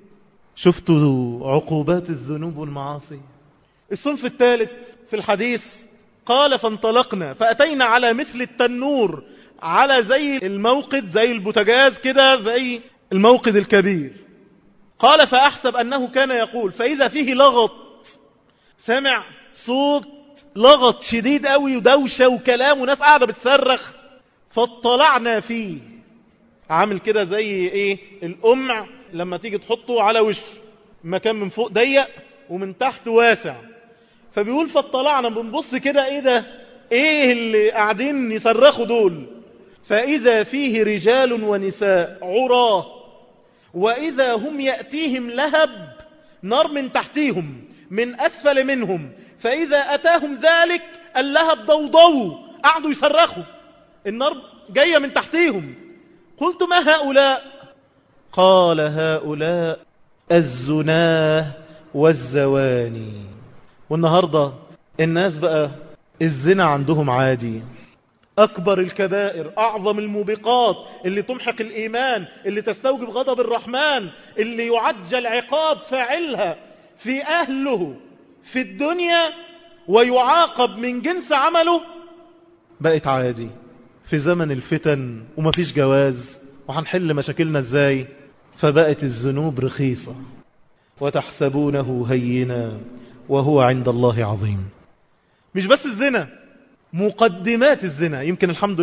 شفتوا عقوبات الذنوب والمعاصي. الصنف الثالث في الحديث قال فانطلقنا فأتينا على مثل التنور، على زي الموقد، زي البوتاجاز كده، زي الموقد الكبير. قال فأحسب أنه كان يقول فإذا فيه لغط، سمع صوت لغط شديد قوي ودوشة وكلام وناس قاعدة بتصرخ، فاطلعنا فيه. عامل كده زي ايه القمع لما تيجي تحطه على وش، مكان من فوق ضيق ومن تحت واسع. فبيقول فاطلعنا بنبص كده ايه ده، ايه اللي قاعدين يصرخوا دول؟ فإذا فيه رجال ونساء عراه وإذا هم يأتيهم لهب، نار من تحتيهم من أسفل منهم، فإذا أتاهم ذلك اللهب ضوضوا، قعدوا يصرخوا، النار جاية من تحتيهم. قلت ما هؤلاء؟ قال هؤلاء الزناه والزواني. والنهاردة الناس بقى الزنا عندهم عادي، أكبر الكبائر، أعظم الموبقات اللي تمحق الإيمان، اللي تستوجب غضب الرحمن، اللي يعجل عقاب فاعلها في أهله في الدنيا ويعاقب من جنس عمله، بقت عادي في زمن الفتن ومفيش جواز، وهنحل مشاكلنا ازاي؟ فبقت الذنوب رخيصة. وتحسبونه هينا وهو عند الله عظيم. مش بس الزنا، مقدمات الزنا. يمكن الحمد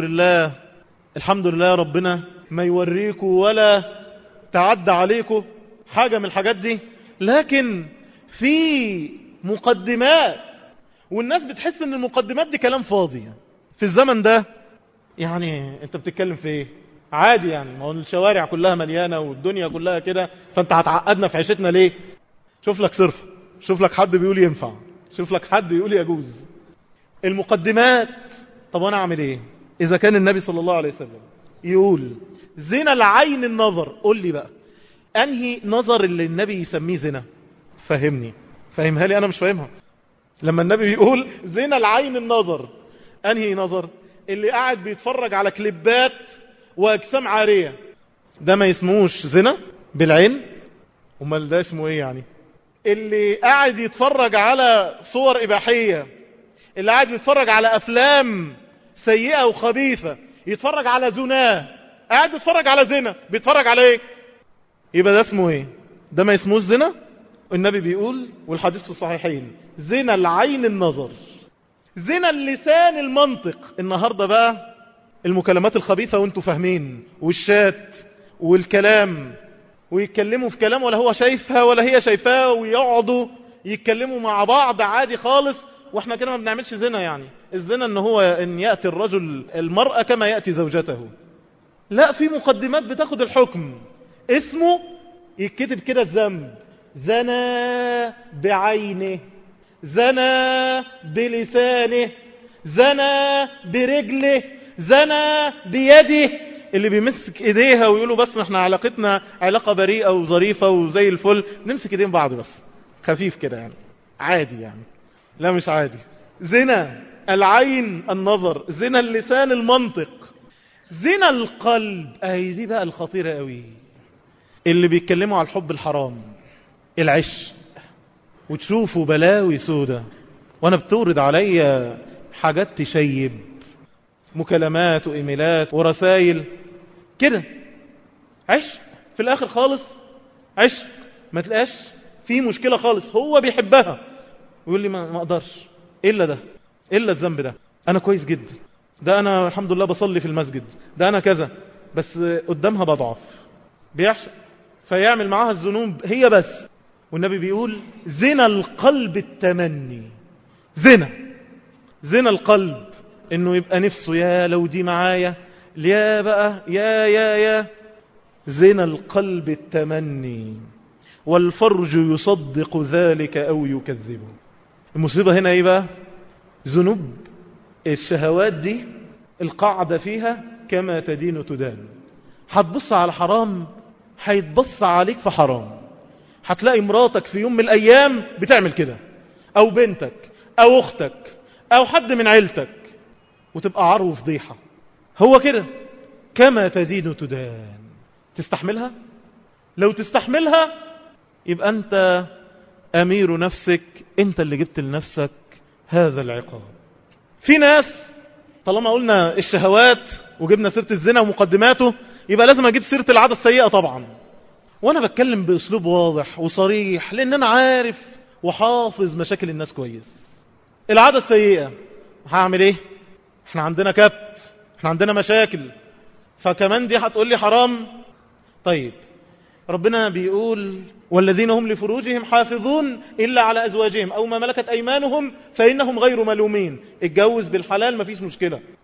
لله ربنا ما يوريكوا ولا تعدى عليكوا حاجة من الحاجات دي، لكن في مقدمات، والناس بتحس ان المقدمات دي كلام فاضي في الزمن ده. يعني انت بتتكلم في ايه؟ عادي يعني، ما هو الشوارع كلها مليانة والدنيا كلها كده، فانت هتعقدنا في عيشتنا ليه؟ شوف لك صرف، شوف لك حد بيقول ينفع، شوف لك حد يقول يجوز. المقدمات. طب وانا اعمل ايه اذا كان النبي صلى الله عليه وسلم يقول زنا العين النظر؟ قول لي بقى انهي نظر اللي النبي يسميه زنا؟ فهمني، فهمها لي، انا مش فاهمها. لما النبي يقول زنا العين النظر، انهي نظر؟ اللي قاعد بيتفرج على كليبات واجسام عارية، ده ما يسموش زنا بالعين؟ امال ده اسمه ايه يعني؟ اللي قاعد يتفرج على صور اباحية، اللي قاعد يتفرج على افلام سيئة وخبيثة، يتفرج على زناه، قاعد يتفرج على زنا، بيتفرج على ايه؟ يبقى ده اسمه ايه؟ ده ما يسموش زنا؟ النبي بيقول والحديث في الصحيحين زنا العين النظر، زنا اللسان المنطق. النهاردة بقى المكالمات الخبيثة وانتوا فاهمين، والشات والكلام، ويتكلموا في كلام ولا هو شايفها ولا هي شايفاه، ويقعدوا يتكلموا مع بعض عادي خالص، واحنا كده ما بنعملش زنا. يعني الزنا ان هو ان يأتي الرجل المرأة كما يأتي زوجته. لا، في مقدمات بتاخد الحكم، اسمه يتكتب كده الذنب: زنا بعينه، زنا بلسانه، زنا برجله، زنا بيده. اللي بيمسك ايديها ويقولوا بس احنا علاقتنا علاقة بريئة وظريفة وزي الفل، نمسك ايدين بعض بس خفيف كده يعني، عادي يعني. لا مش عادي. زنا العين النظر، زنا اللسان المنطق، زنا القلب. دي بقى الخطيرة قوي، اللي بيتكلموا على الحب الحرام، العشق، وتشوفوا بلاوي سودة. وانا بتورد عليا حاجات تشيب، مكالمات وايميلات ورسائل كده، عشق في الاخر خالص، عشق ما تلاقاش في مشكلة خالص، هو بيحبها ويقول لي ما اقدرش الا ده، الا الذنب ده، انا كويس جدا، ده انا الحمد لله بصلي في المسجد، ده انا كذا، بس قدامها بضعف، بيعشق فيعمل معاها الذنوب هي بس. والنبي بيقول زنا القلب التمني. زنا القلب انه يبقى نفسه يا لو دي معايا، يا بقى يا زنا القلب التمني، والفرج يصدق ذلك او يكذبه. المصيبة هنا ايه بقى؟ ذنوب الشهوات دي القاعدة فيها كما تدين تدان. هتبص على حرام هيتبص عليك في حرام. هتلاقي مراتك في يوم من الأيام بتعمل كده، أو بنتك أو أختك أو حد من عيلتك، وتبقى عار وفضيحة. هو كده كما تدين تدان. تستحملها؟ لو تستحملها يبقى أنت أمير نفسك، أنت اللي جبت لنفسك هذا العقاب. في ناس طالما قلنا الشهوات وجبنا سيرة الزنا ومقدماته، يبقى لازم أجيب سيرة العادة السيئة طبعا. وأنا بتكلم بأسلوب واضح وصريح، لأن أنا عارف وحافظ مشاكل الناس كويس. العادة السيئة هعمل إيه؟ إحنا عندنا كبت، إحنا عندنا مشاكل، فكمان دي هتقول لي حرام. طيب ربنا بيقول والذين هم لفروجهم حافظون إلا على أزواجهم أو ما ملكت أيمانهم فإنهم غير ملومين. اتجوز بالحلال مفيش مشكلة.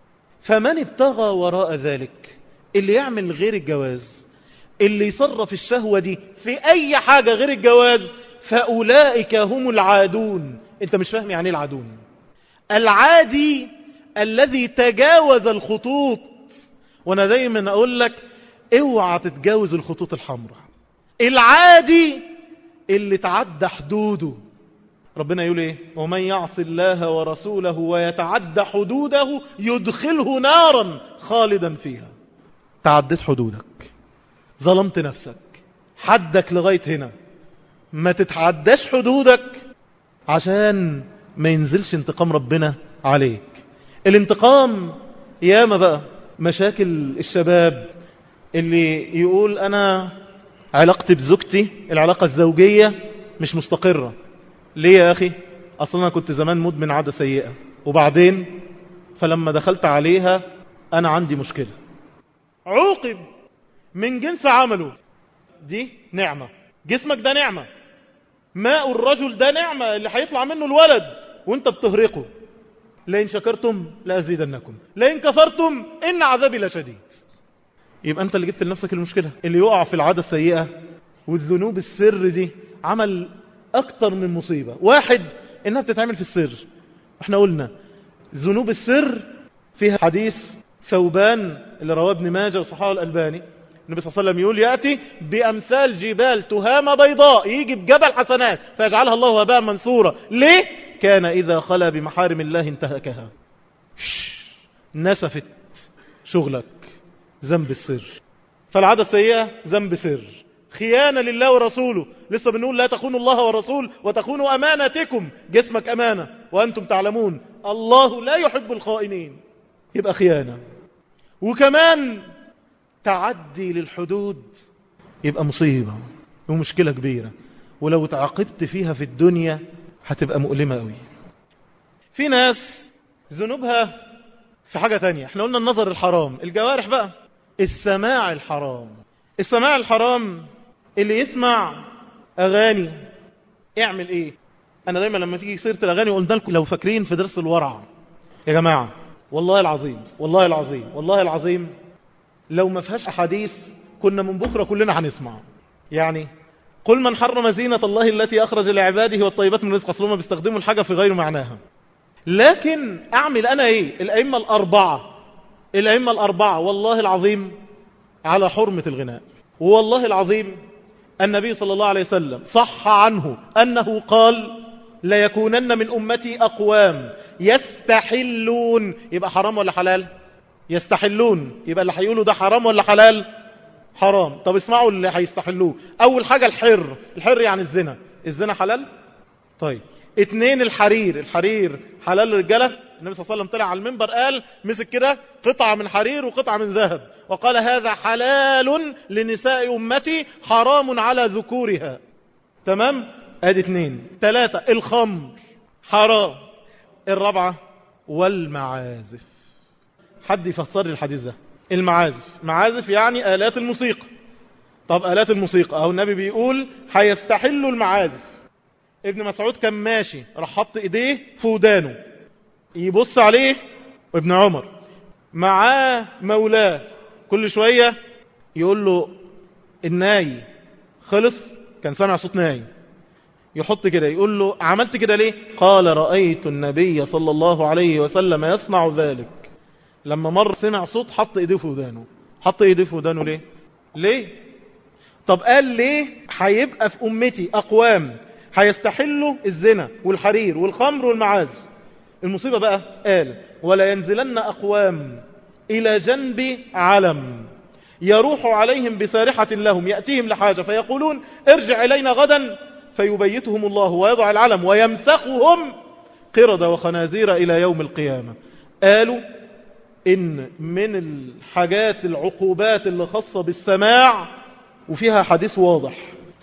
فمن ابتغى وراء ذلك، اللي يعمل غير الجواز، اللي يصرف الشهوة دي في أي حاجة غير الجواز، فأولئك هم العادون. أنت مش فاهم يعني العادون؟ العادي الذي تجاوز الخطوط. وأنا دايما أقول لك اوعى تتجاوز الخطوط الحمراء. العادي اللي تعدى حدوده. ربنا يقول ايه؟ ومن يعص الله ورسوله ويتعدى حدوده يدخله نارا خالدا فيها. تعديت حدودك، ظلمت نفسك، حدك لغاية هنا. ما تتعداش حدودك عشان ما ينزلش انتقام ربنا عليك. الانتقام ياما بقى مشاكل الشباب اللي يقول أنا علاقتي بزوجتي، العلاقة الزوجية مش مستقرة. ليه يا أخي؟ أصلا أنا كنت زمان مدمن عادة سيئة، وبعدين فلما دخلت عليها أنا عندي مشكلة. عوقب من جنس عمله. دي نعمة، جسمك ده نعمة، ماء الرجل ده نعمة اللي هيطلع منه الولد وانت بتهرقه. لئن شكرتم لأزيدنكم لئن كفرتم إن عذابي لشديد. يبقى أنت اللي جبت لنفسك المشكلة. اللي يقع في العادة السيئة والذنوب السر دي عمل أكتر من مصيبة. واحد إنها بتتعمل في السر. احنا قلنا ذنوب السر فيها حديث ثوبان اللي رواه ابن ماجه وصححه الألباني. النبي صلى الله عليه وسلم يقول يأتي بأمثال جبال تهامة بيضاء، يجي بجبل حسنات فيجعلها الله هباء منثورا. ليه؟ كان إذا خلا بمحارم الله انتهكها. نسفت شغلك. ذنب السر. فالعادة السيئة ذنب سر، خيانة لله ورسوله. لسه بنقول لا تخونوا الله والرسول وتخونوا أماناتكم. جسمك أمانة وأنتم تعلمون الله لا يحب الخائنين. يبقى خيانة. وكمان تعدي للحدود يبقى مصيبة ومشكلة كبيرة، ولو تعاقبت فيها في الدنيا هتبقى مؤلمة قوي. في ناس ذنوبها في حاجة تانية. احنا قلنا النظر الحرام، الجوارح بقى، السماع الحرام. السماع الحرام اللي يسمع أغاني اعمل ايه؟ أنا دايما لما تيجي سيرة الأغاني وقلنا لكم لو فاكرين في درس الورع يا جماعة، والله العظيم والله العظيم والله العظيم لو ما فيهاش أحاديث كنا من بكرة كلنا هنسمع. يعني قل من حرم زينة الله التي أخرج لعباده والطيبات من رزق. أصلهم ما بيستخدموا الحاجة في غير معناها. لكن أعمل أنا إيه؟ الأئمة الأربعة والله العظيم على حرمة الغناء. والله العظيم النبي صلى الله عليه وسلم صح عنه أنه قال لا يكونن من أمتي أقوام يستحلون. يبقى حرام ولا حلال؟ يستحلون. يبقى اللي هيقولوا ده حرام ولا حلال؟ حرام. طب اسمعوا اللي هيستحلوه. أول حاجة الحر يعني الزنا حلال. طيب 2 الحرير حلال للرجالة. النبي صلى الله عليه وسلم طلع على المنبر قال مسك كده قطعة من حرير وقطعة من ذهب وقال هذا حلال لنساء أمتي حرام على ذكورها. تمام؟ ادي 2. 3 الخمر حرام. 4 والمعازف. حد يفسر لي الحديث ده؟ معازف يعني آلات الموسيقى. طب آلات الموسيقى اهو النبي بيقول هيستحلوا المعازف. ابن مسعود كان ماشي راح حط ايديه في ودانه يبص عليه، وابن عمر معاه مولاه كل شوية يقول له الناي خلص، كان سامع صوت ناي، يحط كده يقول له عملت كده ليه؟ قال رأيت النبي صلى الله عليه وسلم يصنع ذلك. لما مر سمع صوت حط ايديه في ودانه. حط ايديه في ودانه ليه؟ طب قال ليه هيبقى في أمتي أقوام هيستحلوا الزنا والحرير والخمر والمعازف. المصيبة بقى قال ولا ينزلن أقوام إلى جنب علم يروح عليهم بسارحة لهم يأتيهم لحاجة فيقولون ارجع إلينا غدا فيبيتهم الله ويضع العلم ويمسخهم قردة وخنازير إلى يوم القيامة. قالوا إن من الحاجات العقوبات اللي خاصة بالسماع وفيها حديث واضح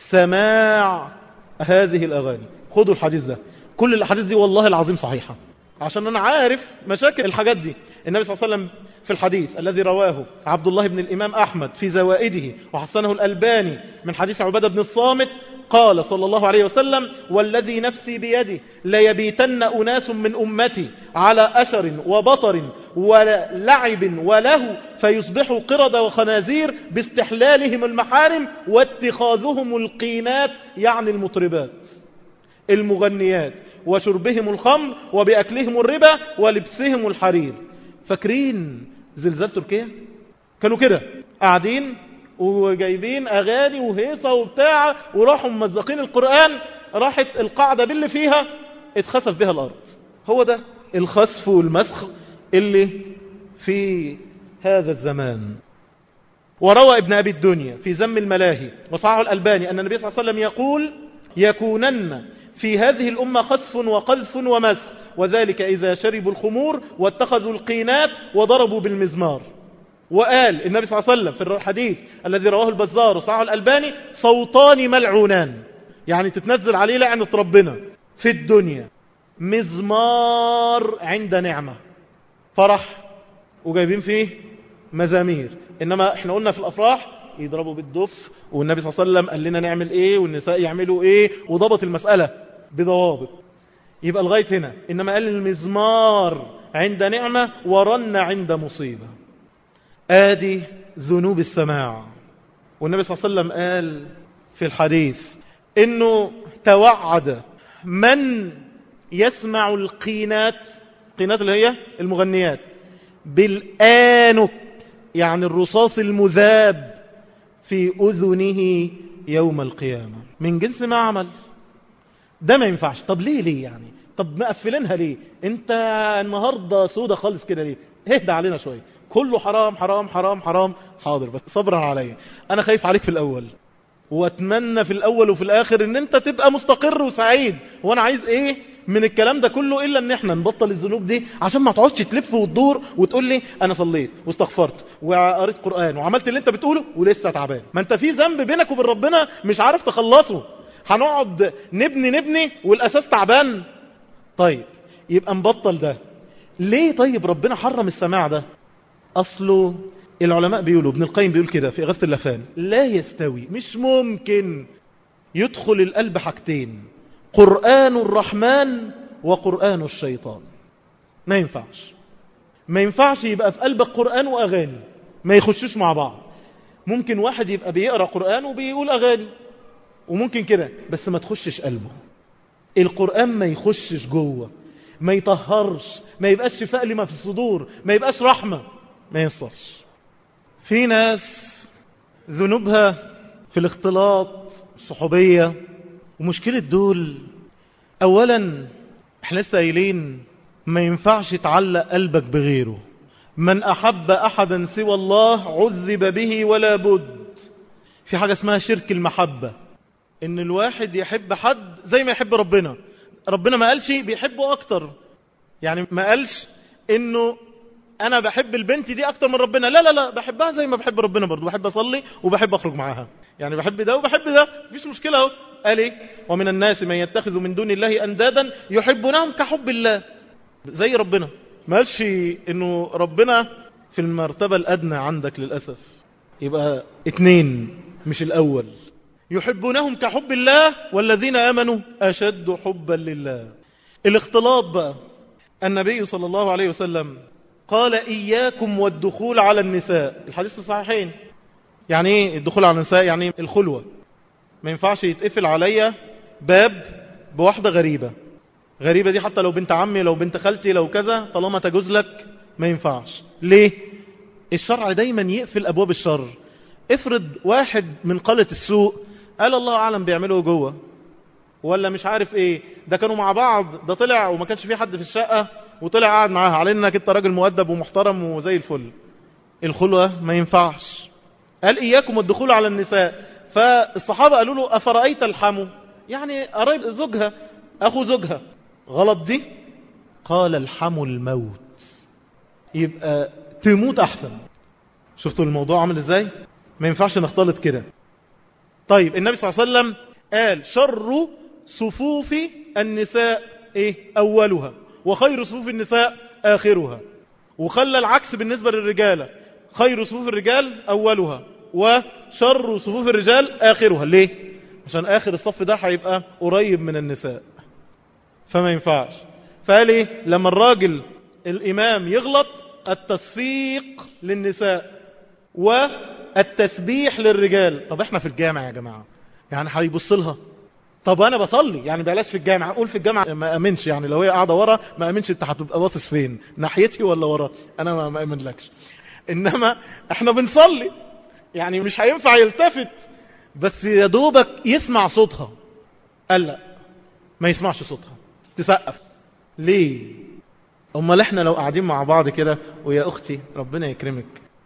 سماع هذه الأغاني. خدوا الحديث ده، كل الحديث دي والله العظيم صحيحة عشان أنا عارف مشاكل الحاجات دي. النبي صلى الله عليه وسلم في الحديث الذي رواه عبد الله بن الإمام أحمد في زوائده وحسنه الألباني من حديث عبادة بن الصامت قال صلى الله عليه وسلم: والذي نفسي بيده ليبيتن أناس من أمتي على أشر وبطر ولعب وله فيصبحوا قردة وخنازير باستحلالهم المحارم واتخاذهم القينات، يعني المطربات المغنيات، وشربهم الخمر وبأكلهم الربا ولبسهم الحرير. فاكرين زلزال تركيا؟ كانوا كده قاعدين وجايبين أغاني وهيصة وبتاع، وراحوا ممزقين القرآن، راحت القاعدة باللي فيها اتخسف بها الأرض. هو ده الخسف والمسخ اللي في هذا الزمان. وروى ابن أبي الدنيا في ذم الملاهي وصححه الألباني أن النبي صلى الله عليه وسلم يقول: يكونن في هذه الأمة خسف وقذف ومسخ، وذلك إذا شربوا الخمور واتخذوا القينات وضربوا بالمزمار. وقال النبي صلى الله عليه وسلم في الحديث الذي رواه البزار وصححه الألباني: صوتان ملعونان، يعني تتنزل عليه لعنة ربنا في الدنيا. مزمار عند نعمة، فرح وجايبين فيه مزامير، إنما احنا قلنا في الأفراح يضربوا بالدف، والنبي صلى الله عليه وسلم قال لنا نعمل ايه والنساء يعملوا ايه، وضبط المسألة بضوابط. يبقى لغاية هنا. إنما قال المزمار عند نعمة ورن عند مصيبة. آدي ذنوب السماع. والنبي صلى الله عليه وسلم قال في الحديث إنه توعد من يسمع القينات، قينات اللي هي المغنيات، بالآنك، يعني الرصاص المذاب في أذنه يوم القيامة، من جنس ما عمل. ده ما ينفعش. طب ليه يعني؟ طب مقفلينها ليه؟ انت النهاردة سودة خالص كده ليه؟ اهدى علينا شوية. كله حرام حرام حرام حرام. حاضر، بس صبرا عليا، انا خايف عليك في الاول، واتمنى في الاول وفي الاخر ان انت تبقى مستقر وسعيد. وانا عايز ايه من الكلام ده كله الا ان احنا نبطل الذنوب دي، عشان ما تقعدش تلف وتدور وتقول لي انا صليت واستغفرت وقريت قرآن وعملت اللي انت بتقوله ولسه تعبان. ما انت في ذنب بينك وبين ربنا مش عارف تخلصه. هنقعد نبني والاساس تعبان. طيب يبقى نبطل ده ليه؟ طيب ربنا حرم السماع ده. أصله العلماء بيقولوا، ابن القيم بيقول كده في إغاثة اللفان: لا يستوي، مش ممكن يدخل القلب حاجتين: قرآن الرحمن وقرآن الشيطان. ما ينفعش. ما ينفعش يبقى في قلبك قرآن وأغاني، ما يخشوش مع بعض. ممكن واحد يبقى بيقرأ قرآن وبيقول أغاني، وممكن كده، بس ما تخشش قلبه. القرآن ما يخشش جوه، ما يطهرش، ما يبقاش شفاء لما في الصدور، ما يبقاش رحمة، ما ينصرش. في ناس ذنوبها في الاختلاط، الصحوبية. ومشكلة دول أولا احنا لسه قايلين ما ينفعش تعلق قلبك بغيره. من أحب أحدا سوى الله عذب به ولا بد. في حاجة اسمها شرك المحبة، إن الواحد يحب حد زي ما يحب ربنا. ربنا ما قالش بيحبه أكتر، يعني ما قالش إنه أنا بحب البنت دي أكتر من ربنا، لا لا لا، بحبها زي ما بحب ربنا برضو، بحب أصلي وبحب أخرج معاها، يعني بحب ده وبحب ده، مفيش مشكلة اهو. قال إيه؟ ومن الناس من يتخذ من دون الله أندادا يحبونهم كحب الله، زي ربنا. ما قالش إنه ربنا في المرتبة الأدنى عندك للأسف. يبقى اتنين مش الأول. يحبونهم كحب الله والذين آمنوا أشد حبا لله. الاختلاط بقى، النبي صلى الله عليه وسلم قال: إياكم والدخول على النساء. الحديث في الصحيحين. يعني ايه الدخول على النساء؟ يعني الخلوة. ما ينفعش يتقفل عليا باب بواحدة غريبة. غريبة دي حتى لو بنت عمي، لو بنت خالتي، لو كذا، طالما تجوز لك ما ينفعش. ليه؟ الشرع دايما يقفل أبواب الشر. افرض واحد من قلة السوء قال الله أعلم بيعملوا جوه، ولا مش عارف ايه، ده كانوا مع بعض، ده طلع وما كانش فيه حد في الشقة وطلع قاعد معاها، على انك انت راجل مؤدب ومحترم وزي الفل. الخلوة ما ينفعش. قال إياكم والدخول على النساء. فالصحابة قالوا له: أفرأيت الحمو؟ يعني قريب زوجها، أخو زوجها، غلط دي؟ قال: الحمو الموت، يبقى تموت أحسن. شفتوا الموضوع عامل ازاي؟ ما ينفعش نختلط كده. طيب النبي صلى الله عليه وسلم قال: شر صفوف النساء ايه؟ أولها، وخير صفوف النساء آخرها. وخلى العكس بالنسبة للرجال: خير صفوف الرجال أولها وشر صفوف الرجال آخرها. ليه؟ عشان آخر الصف ده هيبقى قريب من النساء، فما ينفعش. فقال ايه لما الراجل الإمام يغلط؟ التصفيق للنساء والتسبيح للرجال. طب احنا في الجامع يا جماعة، يعني هيبص لها؟ طب انا بصلي، يعني بلاش في الجامع. اقول في الجامع ما امنش، يعني لو هي قاعده ورا ما امنش انت هتبقى باصص فين، ناحيتي ولا ورا، انا ما امنلكش. انما احنا بنصلي، يعني مش هينفع يلتفت، بس يا دوبك يسمع صوتها. قال لا، ما يسمعش صوتها، تسقف. ليه؟ امال احنا لو قاعدين مع بعض كده، ويا اختي ربنا يكرمك،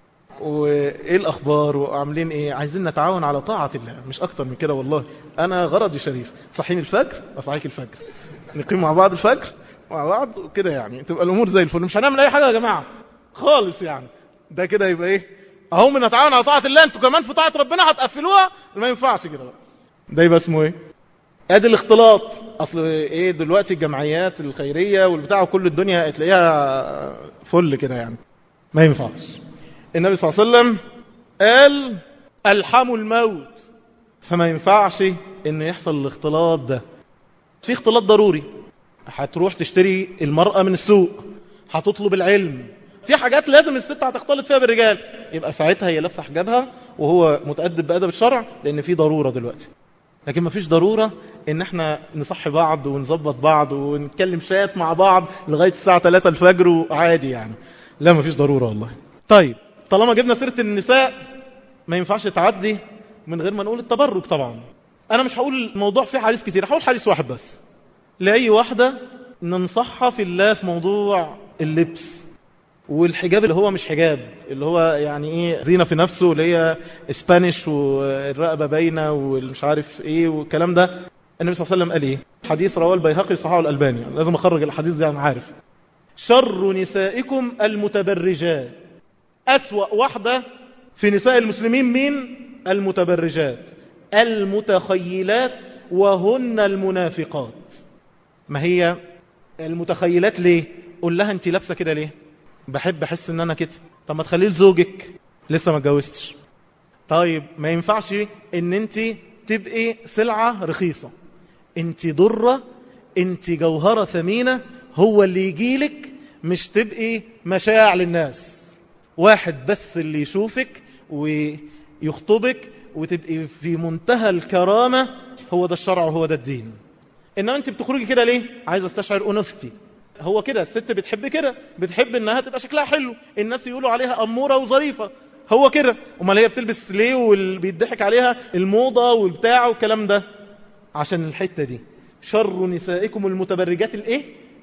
وايه الاخبار وعاملين ايه، عايزين نتعاون على طاعه الله، مش اكتر من كده والله. انا غرضي شريف، صحيني الفجر اصحيك الفجر، نقيم مع بعض الفجر مع بعض وكده، يعني تبقى الامور زي الفل. مش هنعمل اي حاجه يا جماعه خالص، يعني ده كده يبقى ايه اهو بنتعاون على طاعه الله، انتوا كمان في طاعه ربنا هتقفلوها؟ ما ينفعش كده بقى. ده يبقى اسمه ايه؟ ادي الاختلاط. اصل ايه دلوقتي الجمعيات الخيريه والبتاع وكل الدنيا تلاقيها فل كده، يعني ما ينفعش. النبي صلى الله عليه وسلم قال الحموا الموت، فما ينفعش ان يحصل الاختلاط ده. في اختلاط ضروري، هتروح تشتري المرأة من السوق، هتطلب العلم، في حاجات لازم الست هتختلط فيها بالرجال، يبقى ساعتها هي لابسه حجابها وهو متأدب بأدب الشرع، لان في ضرورة دلوقتي. لكن ما فيش ضرورة ان احنا نصحي بعض ونظبط بعض ونتكلم شات مع بعض لغاية الساعة 3 الفجر وعادي، يعني لا، ما فيش ضرورة والله. طيب طالما جبنا سيرة النساء، ما ينفعش تعدي من غير ما نقول التبرج. طبعا انا مش هقول الموضوع فيه حديث كتير، هقول حديث واحد بس لأي واحدة ننصحها في الله في موضوع اللبس والحجاب، اللي هو مش حجاب، اللي هو يعني ايه زينة في نفسه، اللي هي اسبانيش والرقبة باينة والمش عارف ايه والكلام ده. النبي صلى الله عليه وسلم قال ايه؟ حديث رواه البيهقي صححه الألباني، يعني لازم اخرج الحديث ده، انا عارف. شر نسائكم المتبرجات. أسوأ واحدة في نساء المسلمين مين؟ المتبرجات المتخيلات، وهن المنافقات. ما هي المتخيلات ليه؟ قول لها انت لابسه كده ليه؟ بحب احس ان انا كده. طب ما تخليه لزوجك، لسه ما اتجوزتش. طيب ما ينفعش ان انت تبقي سلعه رخيصه، انت ضره، انت جوهره ثمينه، هو اللي يجيلك، مش تبقي مشاع للناس. واحد بس اللي يشوفك ويخطبك وتبقي في منتهى الكرامة، هو ده الشرع وهو ده الدين. إنما أنت بتخرجي كده ليه؟ عايز استشعر أنوثتي. هو كده الست بتحب كده، بتحب إنها تبقى شكلها حلو، الناس يقولوا عليها أمورة وظريفة، هو كده. امال هي بتلبس ليه والبيضحك عليها الموضة والبتاع والكلام ده؟ عشان الحتة دي. شر نسائكم المتبرجات الايه؟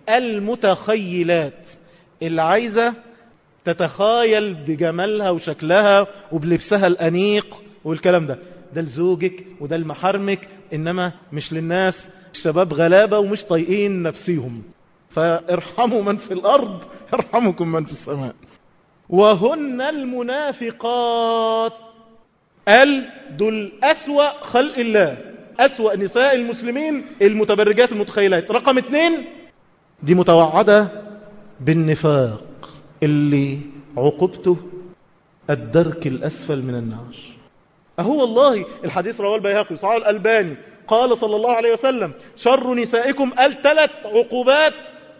المتخيلات، اللي عايزة تتخايل بجمالها وشكلها وبلبسها الأنيق والكلام ده. ده لزوجك وده لمحارمك، إنما مش للناس. الشباب غلابة ومش طايقين نفسيهم، فارحموا من في الأرض يرحمكم من في السماء. وهن المنافقات. قال دول أسوأ خلق الله، أسوأ نساء المسلمين المتبرجات المتخيلات. رقم 2 دي متوعدة بالنفاق اللي عقوبته الدرك الأسفل من النار. أهو والله الحديث رواه البيهقي صححه الألباني، قال صلى الله عليه وسلم شر نسائكم. قال 3 عقوبات: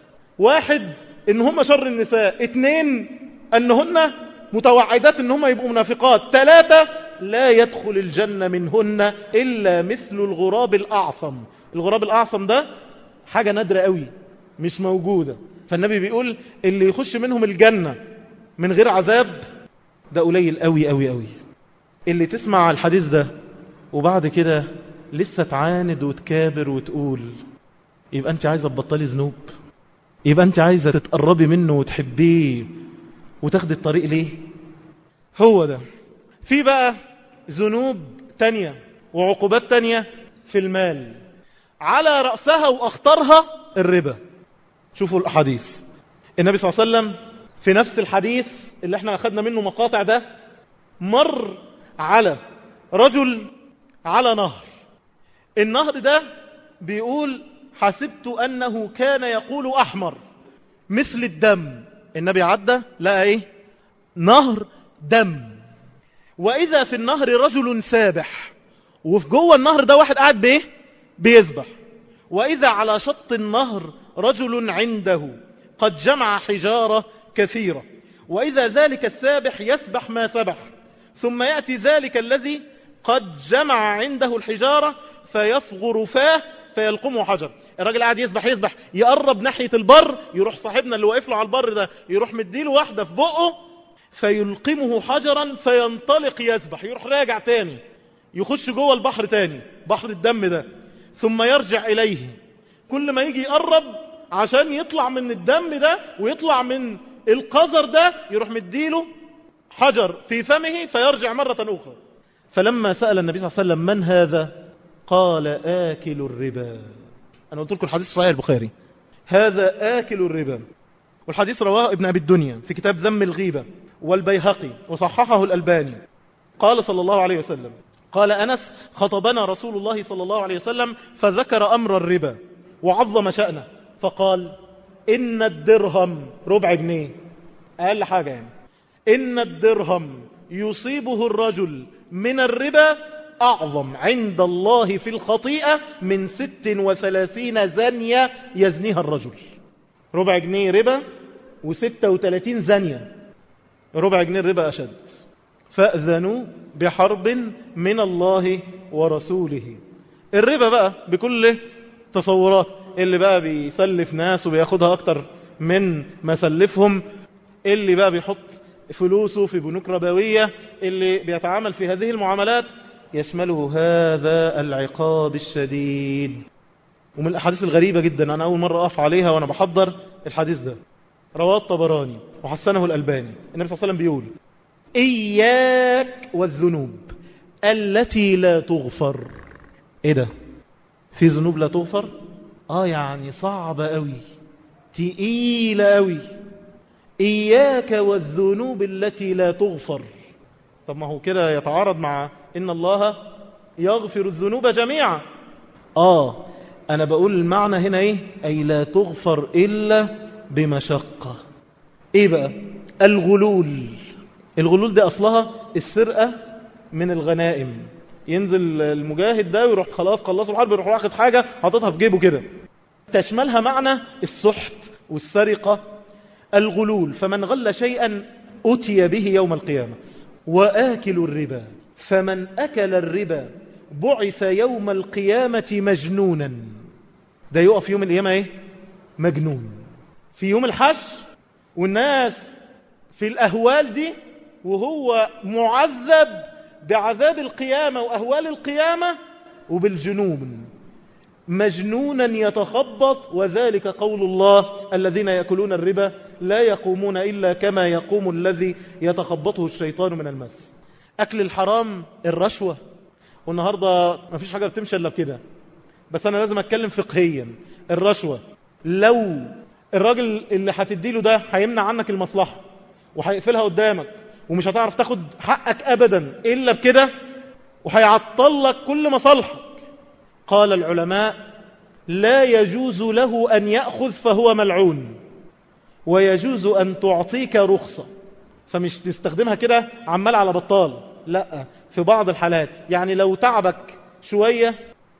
1 إن هم شر النساء، 2 أنهن متوعدات إن هم يبقوا منافقات، 3 لا يدخل الجنة منهن إلا مثل الغراب الأعصم. الغراب الأعصم ده حاجة نادرة قوي، مش موجودة. فالنبي بيقول اللي يخش منهم الجنة من غير عذاب ده قليل قوي قوي قوي. اللي تسمع الحديث ده وبعد كده لسه تعاند وتكابر وتقول، يبقى أنت عايزة تبطلي ذنوب، يبقى أنت عايزة تتقربي منه وتحبيه وتاخدي الطريق ليه؟ هو ده. في بقى ذنوب تانية وعقوبات تانية في المال، على رأسها وأخطرها الربا. شوفوا الحديث، النبي صلى الله عليه وسلم في نفس الحديث اللي احنا أخذنا منه مقاطع ده، مر على رجل على نهر. النهر ده بيقول حسبت أنه كان يقول أحمر مثل الدم. النبي عدى لقى ايه؟ نهر دم. وإذا في النهر رجل سابح وفي جوه النهر ده واحد قاعد بايه؟ بيسبح. وإذا على شط النهر رجل عنده قد جمع حجارة كثيرة، وإذا ذلك السابح يسبح ما سبح، ثم يأتي ذلك الذي قد جمع عنده الحجارة فيفغر فاه فيلقمه حجر. الراجل قاعد يسبح يقرب ناحية البر، يروح صاحبنا اللي واقف له على البر ده يروح مديله واحدة في بقه فيلقمه حجرا فينطلق يسبح، يروح راجع تاني يخش جوه البحر تاني، بحر الدم ده، ثم يرجع إليه. كل ما يجي يقرب عشان يطلع من الدم ده ويطلع من القذر ده يروح مديله حجر في فمه فيرجع مرة أخرى. فلما سأل النبي صلى الله عليه وسلم من هذا؟ قال آكل الربا. أنا قلت لكم الحديث صحيح البخاري، هذا آكل الربا. والحديث رواه ابن أبي الدنيا في كتاب ذم الغيبة، والبيهقي وصححه الألباني. قال صلى الله عليه وسلم، قال أنس خطبنا رسول الله صلى الله عليه وسلم فذكر أمر الربا وعظم شأنه، فقال إن الدرهم ربع جنيه، أقل حاجة يعني، إن الدرهم يصيبه الرجل من الربا أعظم عند الله في الخطيئة من 36 زانية يزنيها الرجل. ربع جنيه ربا و36 زانية، ربع جنيه الربا أشد. فأذنوا بحرب من الله ورسوله. الربا بقى بكل تصورات، اللي بقى بيسلف ناس وبياخدها أكتر من ما سلفهم، اللي بقى بيحط فلوسه في بنوك ربوية، اللي بيتعامل في هذه المعاملات، يشمله هذا العقاب الشديد. ومن الأحاديث الغريبة جدا، أنا أول مرة أقف عليها وأنا بحضر الحديث ده، رواه الطبراني وحسنه الألباني. النبي صلى الله عليه وسلم بيقول إياك والذنوب التي لا تغفر. إيه ده؟ في ذنوب لا تغفر؟ يعني صعبة قوي، تقيلة قوي. إياك والذنوب التي لا تغفر. طب ما هو كده يتعارض مع إن الله يغفر الذنوب جميعا. أنا بقول المعنى هنا إيه؟ أي لا تغفر إلا بمشقة. إيه بقى؟ الغلول. الغلول ده أصلها السرقة من الغنائم. ينزل المجاهد ده ويروح خلاص خلصوا الحرب، يروح واخد حاجة حاططها في جيبه كده. تشملها معنى السحت والسرقة. الغلول، فمن غل شيئا أتي به يوم القيامة. وآكل الربا، فمن أكل الربا بعث يوم القيامة مجنونا. ده يقف يوم القيامة إيه؟ مجنون. في يوم الحشر والناس في الأهوال دي، وهو معذب بعذاب القيامة وأهوال القيامة وبالجنون، مجنونا يتخبط. وذلك قول الله الذين يأكلون الربا لا يقومون إلا كما يقوم الذي يتخبطه الشيطان من المس. أكل الحرام، الرشوة. والنهاردة ما فيش حاجة بتمشي إلا بكده، بس أنا لازم أتكلم فقهيا. الرشوة، لو الراجل اللي هتديله ده هيمنع عنك المصلحة وهيقفلها قدامك ومش هتعرف تاخد حقك أبدا إلا بكده، وهيعطل لك كل مصالحك، قال العلماء لا يجوز له أن يأخذ فهو ملعون، ويجوز أن تعطيك رخصة. فمش تستخدمها كده عمال على بطال، لا، في بعض الحالات يعني لو تعبك شوية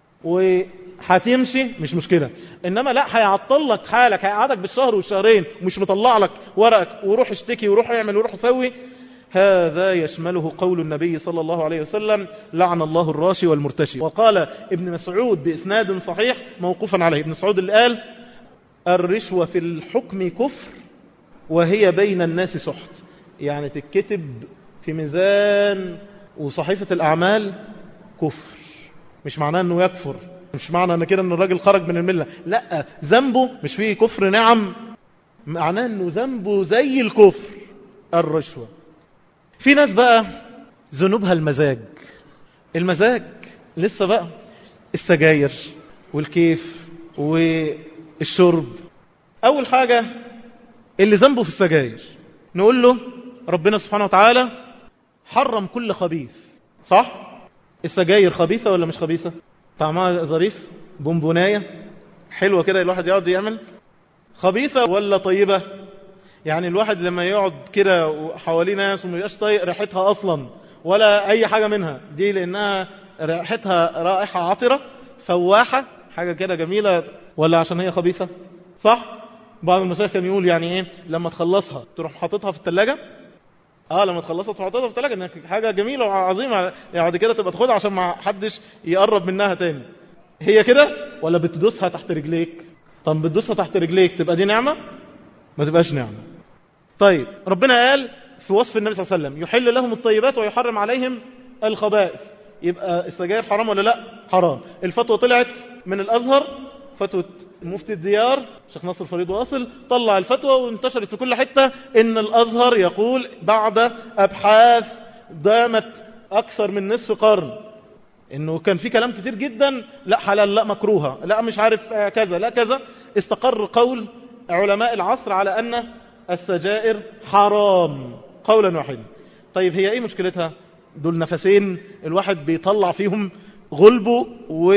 وهتمشي مش مشكلة، إنما لا، هيعطل لك حالك، هيقعدك بالشهر والشهرين ومش مطلع لك ورقك، وروح اشتكي وروح اعمل وروح سوي. هذا يشمله قول النبي صلى الله عليه وسلم لعن الله الراشي والمرتشي. وقال ابن مسعود بإسناد صحيح موقوفا عليه، ابن مسعود اللي قال الرشوة في الحكم كفر وهي بين الناس سحت، يعني تتكتب في ميزان وصحيفة الأعمال كفر. مش معناه أنه يكفر، مش معنى أن كده أن الراجل خرج من الملة، لا، ذنبه مش فيه كفر، نعم، معناه أنه ذنبه زي الكفر. الرشوة. في ناس بقى ذنوبها المزاج. المزاج لسه بقى السجاير والكيف والشرب. أول حاجة اللي ذنبه في السجاير، نقول له ربنا سبحانه وتعالى حرم كل خبيث، صح؟ السجاير خبيثة ولا مش خبيثة؟ طعمها ظريف، بونبوناية حلوة كده الواحد يقعد يعمل. خبيثة ولا طيبة؟ يعني الواحد لما يقعد كده حواليه ناس وما يبقاش طايق ريحتها أصلا ولا أي حاجة منها، دي لأنها رائحتها رائحة عطرة فواحة حاجة كده جميلة، ولا عشان هي خبيثة؟ صح؟ بعض المشايخ كان يقول يعني ايه لما تخلصها تروح حاططها في الثلاجة. لما تخلصها تروح حاططها في الثلاجة انها حاجة جميلة وعظيمة، يعني بعد كده تبقى تاخدها عشان ما حدش يقرب منها تاني. هي كده ولا بتدوسها تحت رجليك؟ طب بتدوسها تحت رجليك تبقى دي نعمة؟ ما تبقاش نعمة. طيب ربنا قال في وصف النبي صلى الله عليه وسلم يحل لهم الطيبات ويحرم عليهم الخبائث. يبقى السجاير حرام ولا لا؟ حرام. الفتوى طلعت من الأزهر، فتوى مفتي الديار شيخ ناصر فريد واصل، طلع الفتوى وانتشرت في كل حتة ان الأزهر يقول بعد أبحاث دامت أكثر من نصف قرن انه كان في كلام كتير جدا لا حلال لا مكروهة لا مش عارف كذا لا كذا، استقر قول علماء العصر على أن السجائر حرام قولا واحدا. طيب هي ايه مشكلتها؟ دول نفسين الواحد بيطلع فيهم غلبه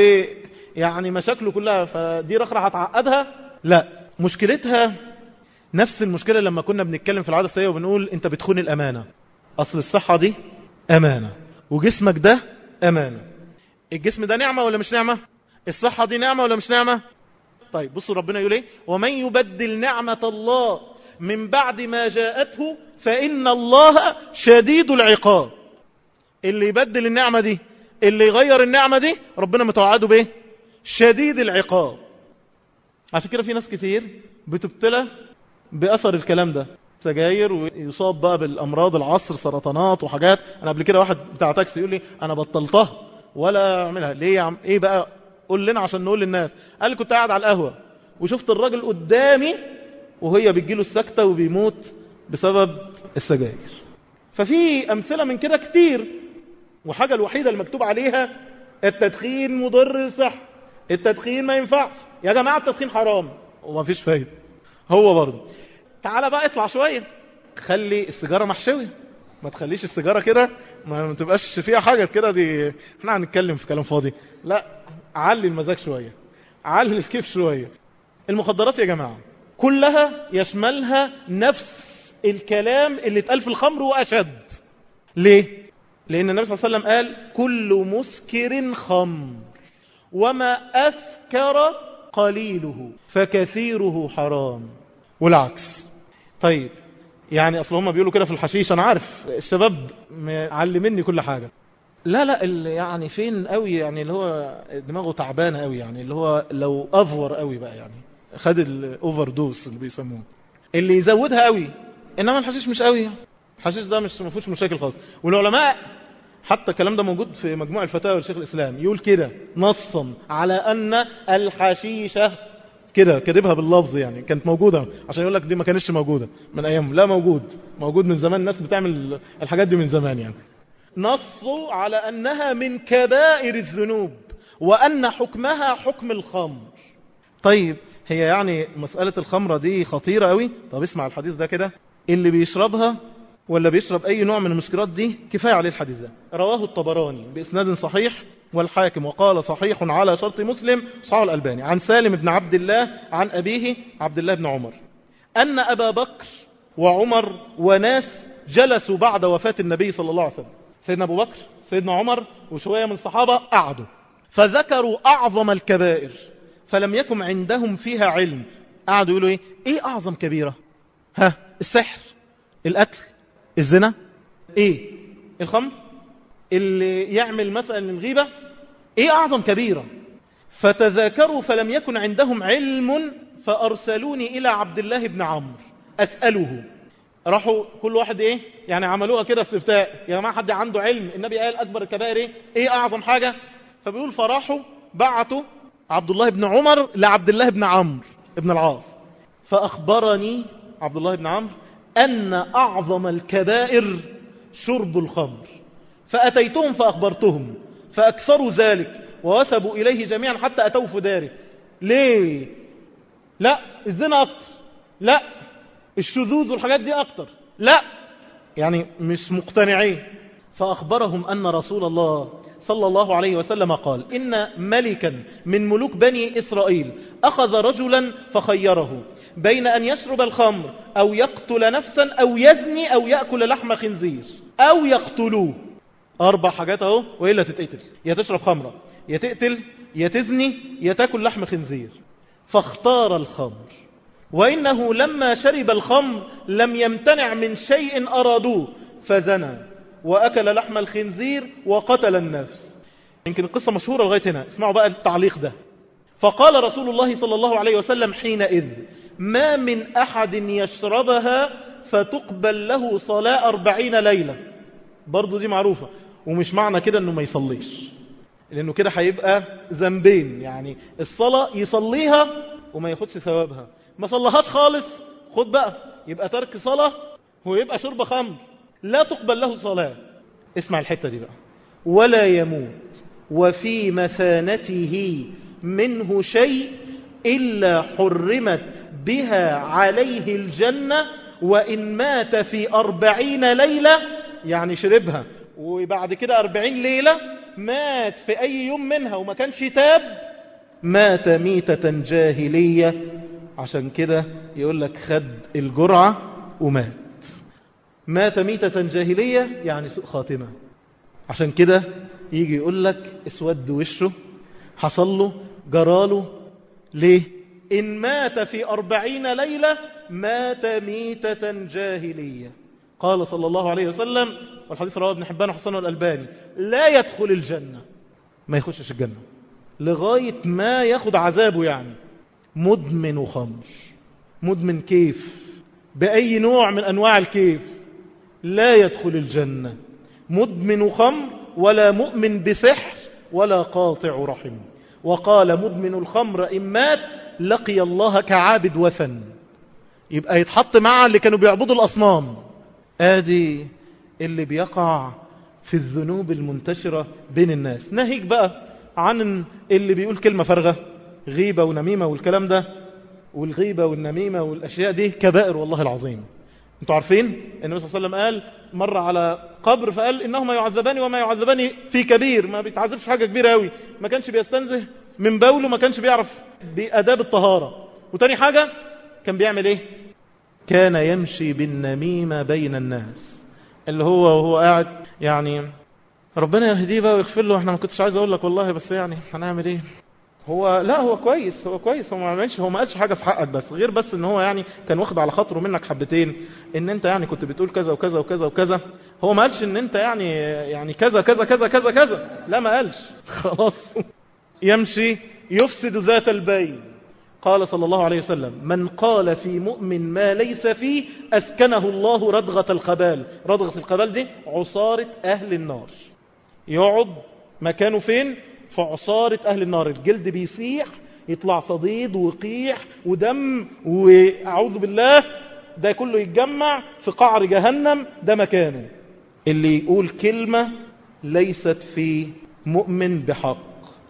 ويعني مشاكله كلها، فدي رخرة هتعقدها؟ لا، مشكلتها نفس المشكلة لما كنا بنتكلم في العادة السيئة وبنقول انت بتخون الأمانة. أصل الصحة دي أمانة وجسمك ده أمانة. الجسم ده نعمة ولا مش نعمة؟ الصحة دي نعمة ولا مش نعمة؟ طيب بصوا ربنا يقول ايه؟ ومن يبدل نعمة الله من بعد ما جاءته فإن الله شديد العقاب. اللي يبدل النعمة دي، اللي يغير النعمة دي، ربنا متوعده بايه؟ شديد العقاب. عشان كده في ناس كتير بتبتلى بأثر الكلام ده، سجاير ويصاب بقى بالأمراض العصر، سرطانات وحاجات. أنا قبل كده واحد بتاع تاكسي يقول لي أنا بطلتها ولا أعملها. ليه يا عم؟ إيه بقى؟ قول لنا عشان نقول للناس. قال لي كنت قاعد على القهوة وشفت الراجل قدامي وهي بتجيله السكتة وبيموت بسبب السجاير. ففي أمثلة من كده كتير، وحاجة الوحيدة المكتوب عليها التدخين مضر للصحة، التدخين ما ينفعش يا جماعة، التدخين حرام وما فيش فايدة. هو برضه تعالى بقى اطلع شوية، خلي السيجارة محشوية، ما تخليش السيجارة كده ما تبقاش فيها حاجة كده، دي احنا هنتكلم في كلام فاضي. لا، علي المزاج شوية، علي الكيف شوية. المخدرات يا جماعة كلها يشملها نفس الكلام اللي اتقال في الخمر وأشد. ليه؟ لأن النبي صلى الله عليه وسلم قال كل مسكر خمر وما أسكر قليله فكثيره حرام، والعكس. طيب يعني أصل هم بيقولوا كده في الحشيش، أنا عارف الشباب معلميني كل حاجة. لا اللي يعني فين قوي، يعني اللي هو دماغه تعبانة قوي، يعني اللي هو لو أفور قوي بقى، يعني خد الأوفر دوس اللي بيسموه، اللي يزودها قوي. إنما الحشيش مش قوي، الحشيش ده مش مفيش مشاكل خالص. والعلماء حتى الكلام ده موجود في مجموع الفتاوى لشيخ الإسلام، يقول كده نصا على أن الحشيشة كده كاتبها باللفظ، يعني كانت موجودة عشان يقول لك دي ما كانتش موجودة من أيام، لا موجود من زمان، الناس بتعمل الحاجات دي من زمان. يعني نصوا على أنها من كبائر الذنوب وأن حكمها حكم الخمر. طيب هي يعني مسألة الخمرة دي خطيرة قوي. طب اسمع الحديث ده كده، اللي بيشربها ولا بيشرب أي نوع من المسكرات دي كفاية عليه الحديث ده. رواه الطبراني بإسناد صحيح والحاكم وقال صحيح على شرط مسلم، صحيح الألباني، عن سالم بن عبد الله عن أبيه عبد الله بن عمر أن أبا بكر وعمر وناس جلسوا بعد وفاة النبي صلى الله عليه وسلم. سيدنا أبو بكر سيدنا عمر وشوية من الصحابة قعدوا فذكروا أعظم الكبائر فلم يكن عندهم فيها علم. قعدوا يقولوا إيه أعظم كبيرة؟ السحر، القتل، الزنا، الخمر، اللي يعمل مثلا الغيبة، أعظم كبيرة؟ فتذاكروا فلم يكن عندهم علم فأرسلوني إلى عبد الله بن عمرو أسأله. راحوا كل واحد يعني عملوها كده استفتاء، يا جماعة حد عنده علم النبي قال أكبر الكبائر إيه أعظم حاجة؟ فبيقول فراحوا بعتوا عبد الله بن عمر لعبد الله بن عمرو بن العاص، فأخبرني عبد الله بن عمرو أن أعظم الكبائر شرب الخمر. فأتيتهم فأخبرتهم فأكثروا ذلك ووثبوا إليه جميعا حتى أتوا في داره. ليه؟ لا الزنا أكتر، لا الشذوذ والحاجات دي أكتر، لا يعني مش مقتنعين. فأخبرهم أن رسول الله صلى الله عليه وسلم قال إن ملكا من ملوك بني إسرائيل أخذ رجلا فخيره بين أن يشرب الخمر أو يقتل نفسا أو يزني أو يأكل لحم خنزير أو يقتلوه. 4 حاجات اهو، وإلا تتقتل، يا تشرب خمرة، يا تقتل، يا تزني، يا تاكل لحم خنزير. فاختار الخمر، وإنه لما شرب الخمر لم يمتنع من شيء أرادوه فزنى وأكل لحم الخنزير وقتل النفس. يمكن القصة مشهورة لغاية هنا، اسمعوا بقى التعليق ده. فقال رسول الله صلى الله عليه وسلم حينئذ: ما من أحد يشربها فتقبل له صلاة 40 ليلة. برضو دي معروفة، ومش معنى كده أنه ما يصليش، لأنه كده هيبقى ذنبين، يعني الصلاة يصليها وما ياخدش ثوابها، ما صلىهاش خالص خد بقى يبقى ترك صلاة ويبقى شرب خمر، لا تقبل له صلاة. اسمع الحتة دي بقى: ولا يموت وفي مثانته منه شيء إلا حرمت بها عليه الجنة، وإن مات في 40 ليلة، يعني شربها وبعد كده 40 ليلة مات في أي يوم منها وما كانش تاب، مات ميتة جاهلية. عشان كده يقول لك خد الجرعة ومات. مات ميتة جاهلية يعني سوء خاتمة. عشان كده يجي يقول لك اسود وشه، حصل له، جراله. ليه؟ إن مات في 40 ليلة مات ميتة جاهلية. قال صلى الله عليه وسلم، والحديث رواه ابن حبان وحسنه الألباني: لا يدخل الجنة، ما يخشش الجنة لغاية ما ياخد عذابه. يعني مدمن خمر، مدمن كيف، بأي نوع من أنواع الكيف، لا يدخل الجنة. مدمن خمر ولا مؤمن بسحر ولا قاطع رحم. وقال: مدمن الخمر إن مات لقي الله كعابد وثن. يبقى يتحط مع اللي كانوا بيعبدوا الأصنام. آدي اللي بيقع في الذنوب المنتشرة بين الناس. ناهيك بقى عن اللي بيقول كلمة فارغة، غيبة ونميمة والكلام ده. والغيبة والنميمة والأشياء دي كبائر والله العظيم. انتوا عارفين النبي صلى الله عليه وسلم قال مر على قبر فقال: إنهما يعذبان وما يعذبان في كبير. ما بيتعذبش حاجة كبيرة قوي، ما كانش بيستنزه من بوله، ما كانش بيعرف بأداب الطهارة. وتاني حاجة كان بيعمل ايه؟ كان يمشي بالنميمة بين الناس، اللي هو قاعد يعني ربنا يهديه بقى ويغفر له. احنا ما كنتش عايز اقول لك والله، بس يعني هنعمل ايه؟ هو كويس، هو ما قالش حاجة في حقك، بس غير بس ان هو يعني كان واخد على خاطره منك حبتين، ان انت يعني كنت بتقول كذا وكذا وكذا وكذا. هو ما قالش ان انت يعني كذا كذا كذا كذا كذا، لا ما قالش خلاص. يمشي يفسد ذات البين. قال صلى الله عليه وسلم: من قال في مؤمن ما ليس فيه أسكنه الله ردغة الخبال. ردغة الخبال دي عصارة أهل النار. يقعد مكانه فين؟ في عصارة أهل النار. الجلد بيسيح، يطلع صديد وقيح ودم وأعوذ بالله، ده كله يتجمع في قعر جهنم، ده مكانه. اللي يقول كلمة ليست في مؤمن بحق.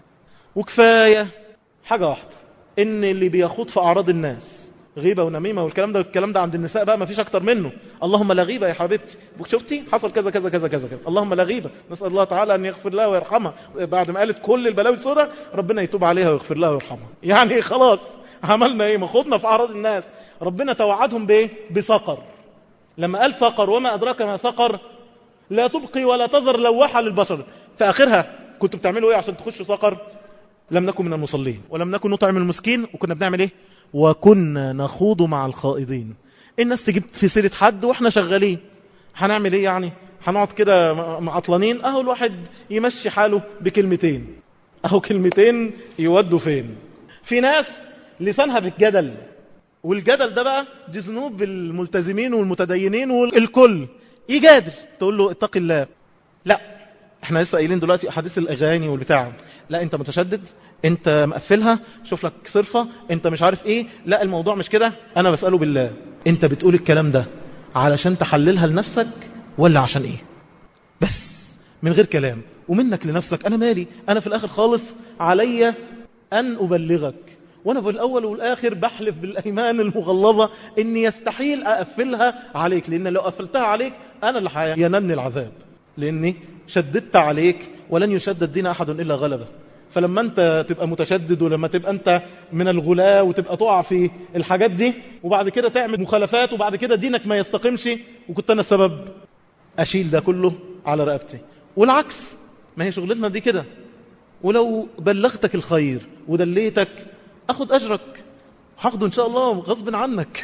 وكفاية حاجة واحدة، ان اللي بيخوض في اعراض الناس، غيبة ونميمة والكلام ده عند النساء بقى ما فيش اكتر منه. اللهم لا غيبة يا حبيبتي، شفتي حصل كذا كذا كذا كذا كذا، اللهم لا غيبة. نسأل الله تعالى ان يغفر لها ويرحمها. بعد ما قالت كل البلاوي السوداء ربنا يتوب عليها ويغفر لها ويرحمها. يعني خلاص عملنا ايه؟ ما خضنا في اعراض الناس. ربنا توعدهم بايه؟ بسقر. لما قال سقر وما ادراك ما سقر، لا تبقي ولا تذر لواحة للبشر. في اخرها كنتوا بتعملوا ايه عشان تخشوا سقر؟ لم نكن من المصلين ولم نكن نطعم المسكين. وكنا بنعمل ايه؟ وكنا نخوض مع الخائضين. الناس تجيب في سيرة حد واحنا شغالين، هنعمل ايه يعني؟ هنقعد كده معطلانين؟ اهو الواحد يمشي حاله بكلمتين، اهو كلمتين يودوا فين. في ناس لسانها في الجدل، والجدل ده بقى دي ذنوب الملتزمين والمتدينين والكل. يجادل، تقول له اتق الله. لا، احنا لسه قايلين دلوقتي احاديث الاغاني والبتاع، لا انت متشدد، انت مقفلها، شوف لك صرفة، انت مش عارف ايه. لا الموضوع مش كده. انا بسأله بالله، انت بتقول الكلام ده علشان تحللها لنفسك ولا عشان ايه؟ بس من غير كلام ومنك لنفسك. انا مالي؟ انا في الاخر خالص علي ان ابلغك، وانا في الاول والاخر بحلف بالايمان المغلظة اني يستحيل اقفلها عليك، لان لو قفلتها عليك انا اللي هينالني العذاب، لاني شددت عليك ولن يشدد دين أحد إلا غلبه. فلما أنت تبقى متشدد، ولما تبقى أنت من الغلاة وتبقى تقع في الحاجات دي، وبعد كده تعمل مخالفات، وبعد كده دينك ما يستقمش، وكنت أنا السبب، أشيل ده كله على رقبتي. والعكس، ما هي شغلتنا دي كده. ولو بلغتك الخير ودليتك أخذ أجرك، هاخده إن شاء الله غصب عنك.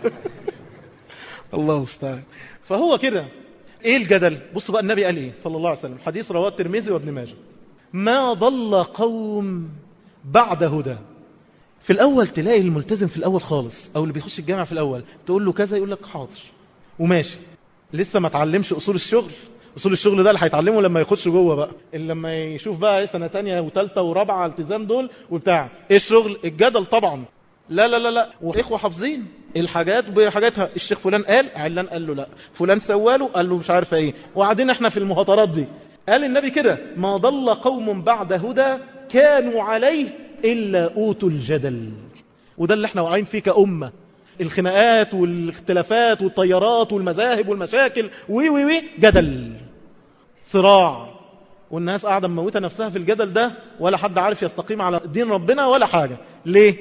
الله استعان. فهو كده. إيه الجدل؟ بصوا بقى النبي قال إيه صلى الله عليه وسلم، حديث رواه الترمذي وابن ماجه: ما ضل قوم بعد هدى. في الأول تلاقي الملتزم في الأول خالص، أو اللي بيخش الجامعة في الأول، تقول له كذا يقول لك حاضر وماشي، لسه ما تعلمش أصول الشغل. أصول الشغل ده اللي هيتعلمه لما يخش جوه بقى، اللي لما يشوف بقى سنة تانية وثالثة ورابعة التزام دول وبتاع. إيه الشغل؟ الجدل طبعا. لا لا لا لا، وإخوة حافظين الحاجات بحاجاتها. الشيخ فلان قال، علان قال له لا، فلان سواله قال له مش عارف ايه، وقاعدين احنا في المهاترات دي. قال النبي كده: ما ضل قوم بعد هدى كانوا عليه إلا أوتوا الجدل. وده اللي احنا واقعين فيه كأمة، الخناقات والاختلافات والطيارات والمذاهب والمشاكل وي جدل، صراع، والناس قاعدة مموتة نفسها في الجدل ده، ولا حد عارف يستقيم على دين ربنا ولا حاجة. ليه؟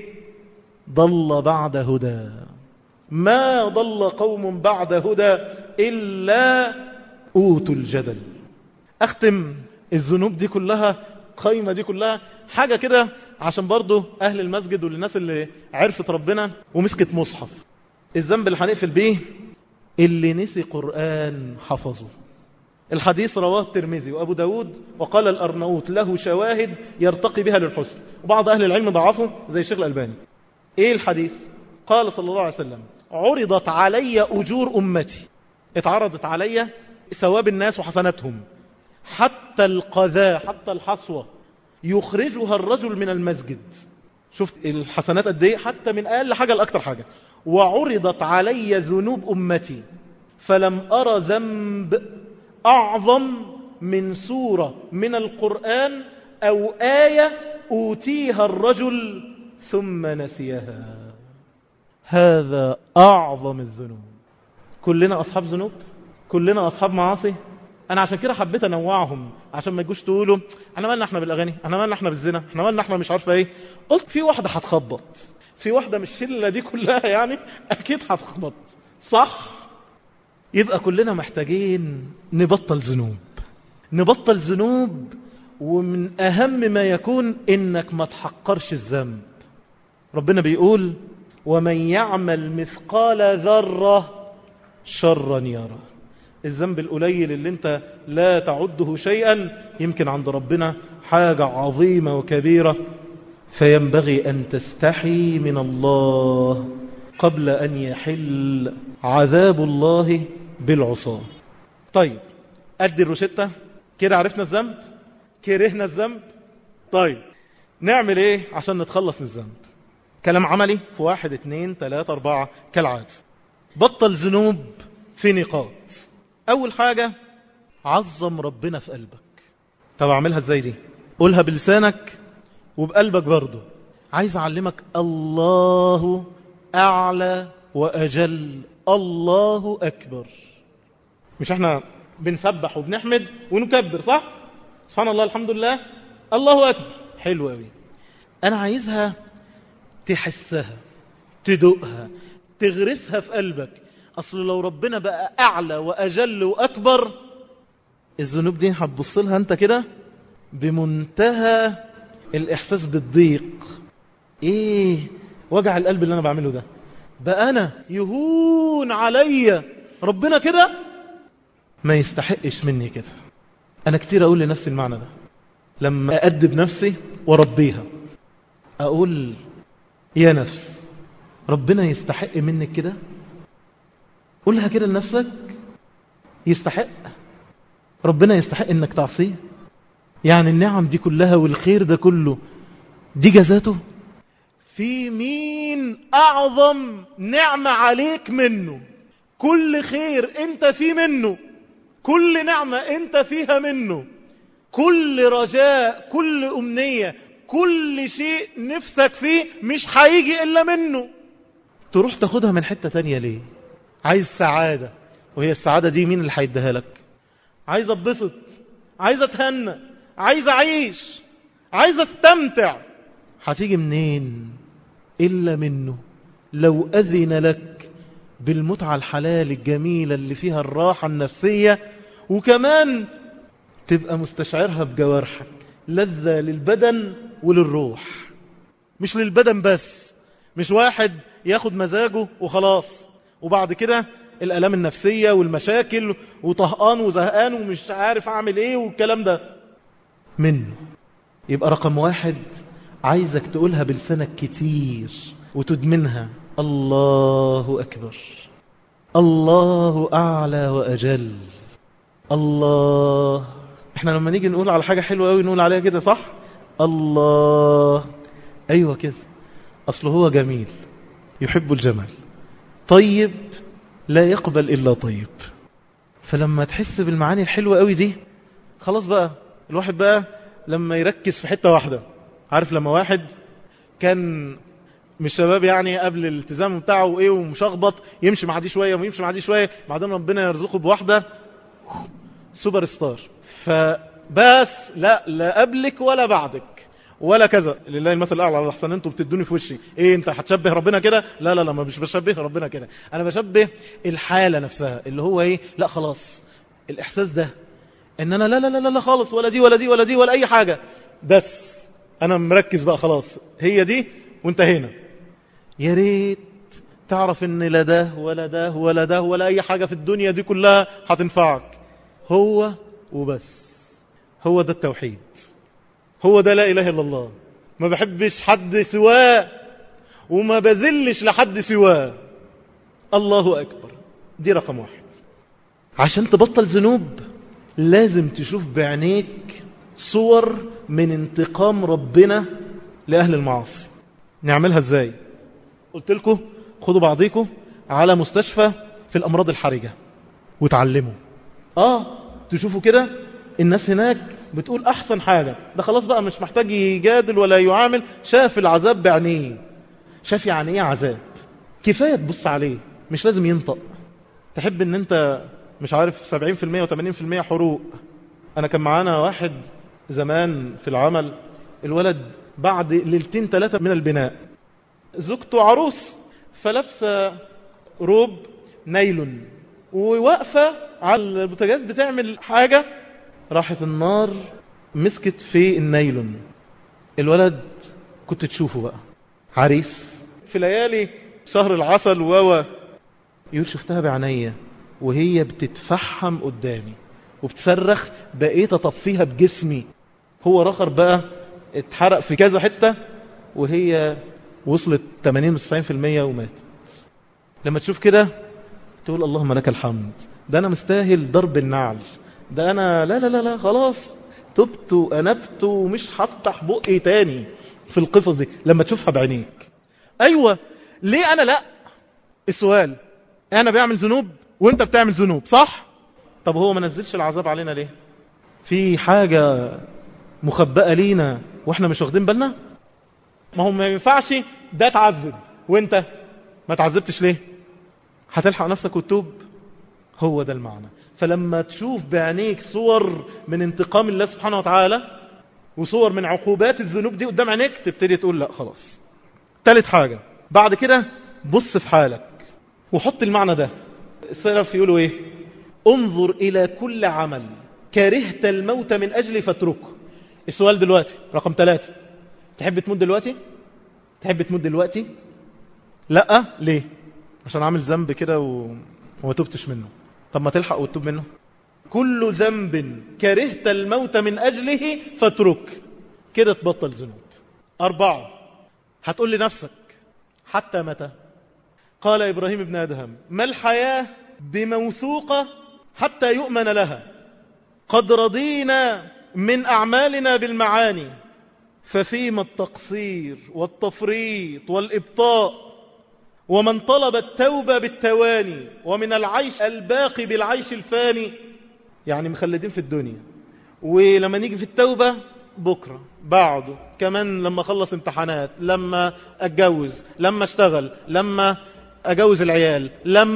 ضل بعد هدى. ما ضل قوم بعد هدى إلا أوتوا الجدل. أختم الذنوب دي كلها، قايمة دي كلها حاجة كده عشان برضو أهل المسجد والناس اللي عرفت ربنا ومسكت مصحف. الذنب اللي هنقفل بيه اللي نسي قرآن حفظه. الحديث رواه الترمذي وأبو داود، وقال الأرناؤوط له شواهد يرتقي بها للحسن، وبعض أهل العلم ضعفه زي الشيخ الألباني. إيه الحديث؟ قال صلى الله عليه وسلم: عرضت علي أجور أمتي، اتعرضت علي ثواب الناس وحسناتهم، حتى القذاة، حتى الحصوة يخرجها الرجل من المسجد. شفت الحسنات قد ايه؟ حتى من أقل حاجة لأكتر حاجة. وعرضت علي ذنوب أمتي فلم أرى ذنب أعظم من سورة من القرآن أو آية أوتيها الرجل ثم نسيها. هذا أعظم الذنوب. كلنا أصحاب ذنوب، كلنا أصحاب معاصي. أنا عشان كده حبيت أنوعهم، عشان ما يجوش تقولوا احنا مالنا احنا بالأغاني، احنا مالنا احنا بالزنا، احنا مالنا احنا مش عارفة ايه. قلت في واحدة هتخبط، في واحدة من الشلة دي كلها يعني أكيد هتخبط، صح؟ يبقى كلنا محتاجين نبطل ذنوب، نبطل ذنوب. ومن أهم ما يكون إنك ما تحقرش الذنب. ربنا بيقول: ومن يعمل مثقال ذرة شرا يرى. الذنب القليل اللي انت لا تعده شيئا يمكن عند ربنا حاجة عظيمة وكبيرة. فينبغي أن تستحي من الله قبل أن يحل عذاب الله بالعصاة. طيب، أدي الروشتة كده. عرفنا الذنب، كرهنا الذنب. طيب نعمل ايه عشان نتخلص من الذنب؟ كلام عملي في 1 2 3 4 كالعادة. بطل ذنوب في نقاط. أول حاجة: عظم ربنا في قلبك. طب أعملها ازاي دي؟ قولها بلسانك وبقلبك برضو. عايز أعلمك الله أعلى وأجل، الله أكبر. مش احنا بنسبح وبنحمد ونكبر، صح؟ سبحان الله، الحمد لله، الله أكبر. حلو قوي. أنا عايزها تحسها، تدوقها، تغرسها في قلبك. أصل لو ربنا بقى أعلى وأجل وأكبر، الذنوب دي هتبص لها أنت كده بمنتهى الإحساس بالضيق. إيه وجع القلب اللي أنا بعمله ده؟ بقى أنا يهون عليا ربنا كده؟ ما يستحقش مني كده. أنا كتير أقول لنفسي المعنى ده لما أأدب نفسي وربيها. أقول: يا نفس، ربنا يستحق منك كده؟ قولها كده لنفسك. يستحق؟ ربنا يستحق انك تعصيه؟ يعني النعم دي كلها والخير ده كله دي جزاته؟ في مين أعظم نعمة عليك منه؟ كل خير انت فيه منه، كل نعمة انت فيها منه، كل رجاء، كل أمنية، كل شيء نفسك فيه مش هيجي إلا منه. تروح تاخدها من حتة تانية ليه؟ عايز سعادة، وهي السعادة دي مين اللي هيديها لك؟ عايز اتبسط، عايز اتهنى، عايز اعيش، عايز استمتع. هتيجي منين إلا منه؟ لو أذن لك بالمتعة الحلال الجميلة اللي فيها الراحة النفسية، وكمان تبقى مستشعرها بجوارحك، لذة للبدن وللروح. مش للبدن بس، مش واحد ياخد مزاجه وخلاص وبعد كده الآلام النفسية والمشاكل وطهقان وزهقان ومش عارف أعمل إيه والكلام ده منه. يبقى رقم 1 عايزك تقولها بلسانك كتير وتدمنها: الله أكبر، الله أعلى وأجل، الله. احنا لما نيجي نقول على حاجة حلوة قوي نقول عليها كده، صح؟ الله، أيوة كده، أصله هو جميل يحب الجمال، طيب لا يقبل إلا طيب. فلما تحس بالمعاني الحلوة قوي دي، خلاص بقى الواحد بقى لما يركز في حتة واحدة. عارف لما واحد كان مش شباب يعني قبل الالتزام بتاعه وايه ومشخبط، يمشي مع دي شويه ويمشي مع دي شويه، بعدين ربنا يرزقه بواحده سوبر ستار، فبس لا قبلك ولا بعدك ولا كذا، لله المثل الاعلى. على احسن انتوا بتدوني في وشي ايه، انت هتشبه ربنا كده؟ لا ما مش بشبه ربنا كده، انا بشبه الحاله نفسها اللي هو ايه، لا خلاص الاحساس ده ان انا لا خالص، ولا دي ولا دي ولا دي ولا اي حاجه، بس انا مركز بقى خلاص هي دي وانتهينا. يا ريت تعرف ان لا ده ولا ده ولا ده ولا اي حاجة في الدنيا دي كلها هتنفعك، هو وبس. هو ده التوحيد، هو ده لا اله الا الله. ما بحبش حد سواه وما بذلش لحد سواه. الله اكبر، دي رقم 1. عشان تبطل ذنوب لازم تشوف بعينيك صور من انتقام ربنا لأهل المعاصي. نعملها ازاي؟ قلت لكم خدوا بعضيكم على مستشفى في الأمراض الحرجة وتعلموا. تشوفوا كده الناس هناك بتقول أحسن حاجة، ده خلاص بقى مش محتاج يجادل ولا يعامل، شاف العذاب بعينيه، شاف يعني ايه عذاب، كفاية تبص عليه، مش لازم ينطق. تحب ان انت مش عارف 70% و80% حروق. انا كان معانا واحد زمان في العمل، الولد بعد 2-3 من البناء، زوجته عروس فلابسه روب نايلون وواقفه على البوتاجاز بتعمل حاجه، راحت النار مسكت في النايلون. الولد كنت تشوفه بقى عريس في ليالي شهر العسل يقول شفتها بعينيا وهي بتتفحم قدامي وبتصرخ، بقيت اطفيها بجسمي. هو رخر بقى اتحرق في كذا حتة وهي وصلت 80-90% وماتت. لما تشوف كده تقول اللهم لك الحمد، ده أنا مستاهل ضرب النعل، ده أنا لا خلاص تبت وأنبت ومش هفتح بقي تاني في القصص دي. لما تشوفها بعينيك. أيوة، ليه أنا لا؟ السؤال، أنا بعمل ذنوب وانت بتعمل ذنوب، صح؟ طب هو ما نزلش العذاب علينا ليه؟ في حاجة مخبأة لينا واحنا مش واخدين بالنا؟ ما هو ما ينفعش ده تعذب وانت ما تعذبتش ليه؟ هتلحق نفسك وتتوب؟ هو ده المعنى. فلما تشوف بعينيك صور من انتقام الله سبحانه وتعالى وصور من عقوبات الذنوب دي قدام عينيك، تبتدي تقول لا خلاص. 3 حاجة بعد كده، بص في حالك وحط المعنى ده. السلف يقولوا ايه؟ انظر الى كل عمل كرهت الموت من اجل فاتركه. السؤال دلوقتي رقم 3، تحب تموت دلوقتي؟ تحب تموت دلوقتي؟ لا، ليه؟ عشان عامل ذنب كده وما تبتش منه. طب ما تلحق وتتوب منه. كل ذنب كرهت الموت من اجله فاترك، كده تبطل ذنوب. 4، هتقول لنفسك حتى متى؟ قال إبراهيم بن أدهم: ما الحياة بموثوقة حتى يؤمن لها؟ قد رضينا من أعمالنا بالمعاني، ففيما التقصير والتفريط والإبطاء؟ ومن طلب التوبة بالتواني، ومن العيش الباقي بالعيش الفاني. يعني مخلدين في الدنيا، ولما نيجي في التوبة بكرة بعده كمان، لما أخلص امتحانات، لما أتجوز، لما أشتغل، لما أجوز العيال،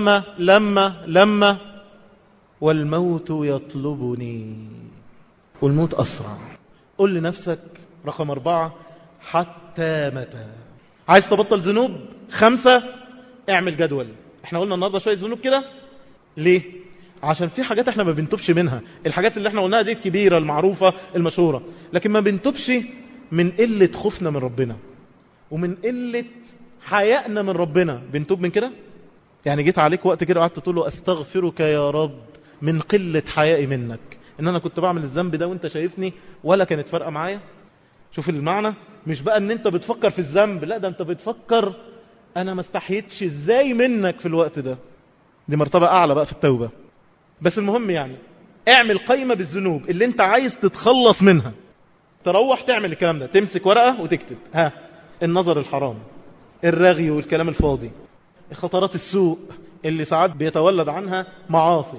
لما والموت يطلبني، والموت أسرع. قل لنفسك رقم 4 حتى متى؟ عايز تبطل ذنوب؟ 5، اعمل جدول. احنا قلنا النهاردة شوية ذنوب كده ليه؟ عشان في حاجات احنا ما بنتوبش منها. الحاجات اللي احنا قلناها دي الكبيرة المعروفة المشهورة، لكن ما بنتوبش من قلة خوفنا من ربنا ومن قلة حيائنا من ربنا. بنتوب من كده؟ يعني جيت عليك وقت كده وقعدت تقول له استغفرك يا رب من قلة حيائي منك، ان انا كنت بعمل الذنب ده وانت شايفني ولا كانت فارقة معايا. شوف المعنى، مش بقى ان انت بتفكر في الذنب، لا ده انت بتفكر انا ما استحيتش ازاي منك في الوقت ده. دي مرتبة اعلى بقى في التوبة. بس المهم يعني اعمل قائمة بالذنوب اللي انت عايز تتخلص منها. تروح تعمل الكلام ده، تمسك ورقة وتكتب النظر الحرام، الرغي والكلام الفاضي، خطرات السوء اللي ساعات بيتولد عنها معاصي،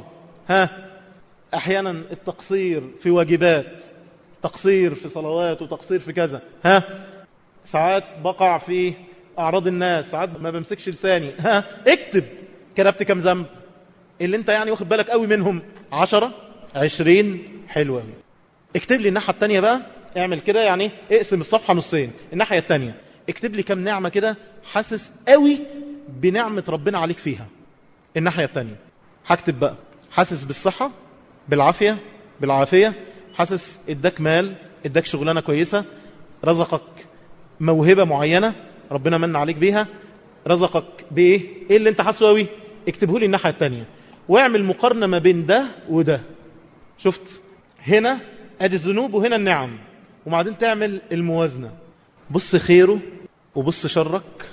احيانا التقصير في واجبات، تقصير في صلوات وتقصير في كذا، ساعات بقع في اعراض الناس، ساعات ما بمسكش لساني، اكتب كتبت كم ذنب اللي انت يعني واخد بالك قوي منهم، 10 20 حلوة. اكتب لي الناحية التانية بقى، اعمل كده يعني اقسم الصفحة نصين، الناحية التانية اكتب لي كم نعمة كده حاسس قوي بنعمة ربنا عليك فيها. الناحية التانية هكتب بقى حاسس بالصحة، بالعافية، حاسس اداك مال، اداك شغلانة كويسة، رزقك موهبة معينة ربنا من عليك بيها، رزقك بايه، ايه اللي انت حاسه قوي، اكتبه لي الناحية التانية واعمل مقارنة ما بين ده وده. شفت هنا ادي الذنوب وهنا النعم، وبعدين تعمل الموازنة، بص خيره وبص شرك،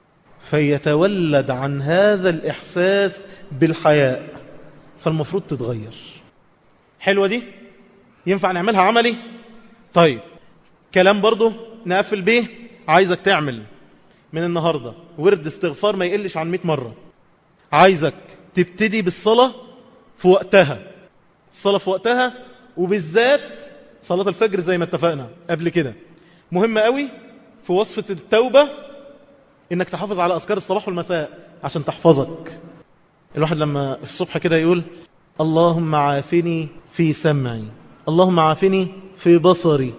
فيتولد عن هذا الإحساس بالحياء، فالمفروض تتغير. حلوة دي؟ ينفع نعملها عملي؟ طيب كلام برضو نقفل بيه. عايزك تعمل من النهاردة ورد استغفار ما يقلش عن 100 مرة. عايزك تبتدي بالصلاة في وقتها، الصلاة في وقتها، وبالذات صلاة الفجر زي ما اتفقنا قبل كده. مهم قوي في وصفة التوبة انك تحافظ على اذكار الصباح والمساء عشان تحفظك. الواحد لما الصبح كده يقول اللهم عافني في سمعي، اللهم عافني في بصري،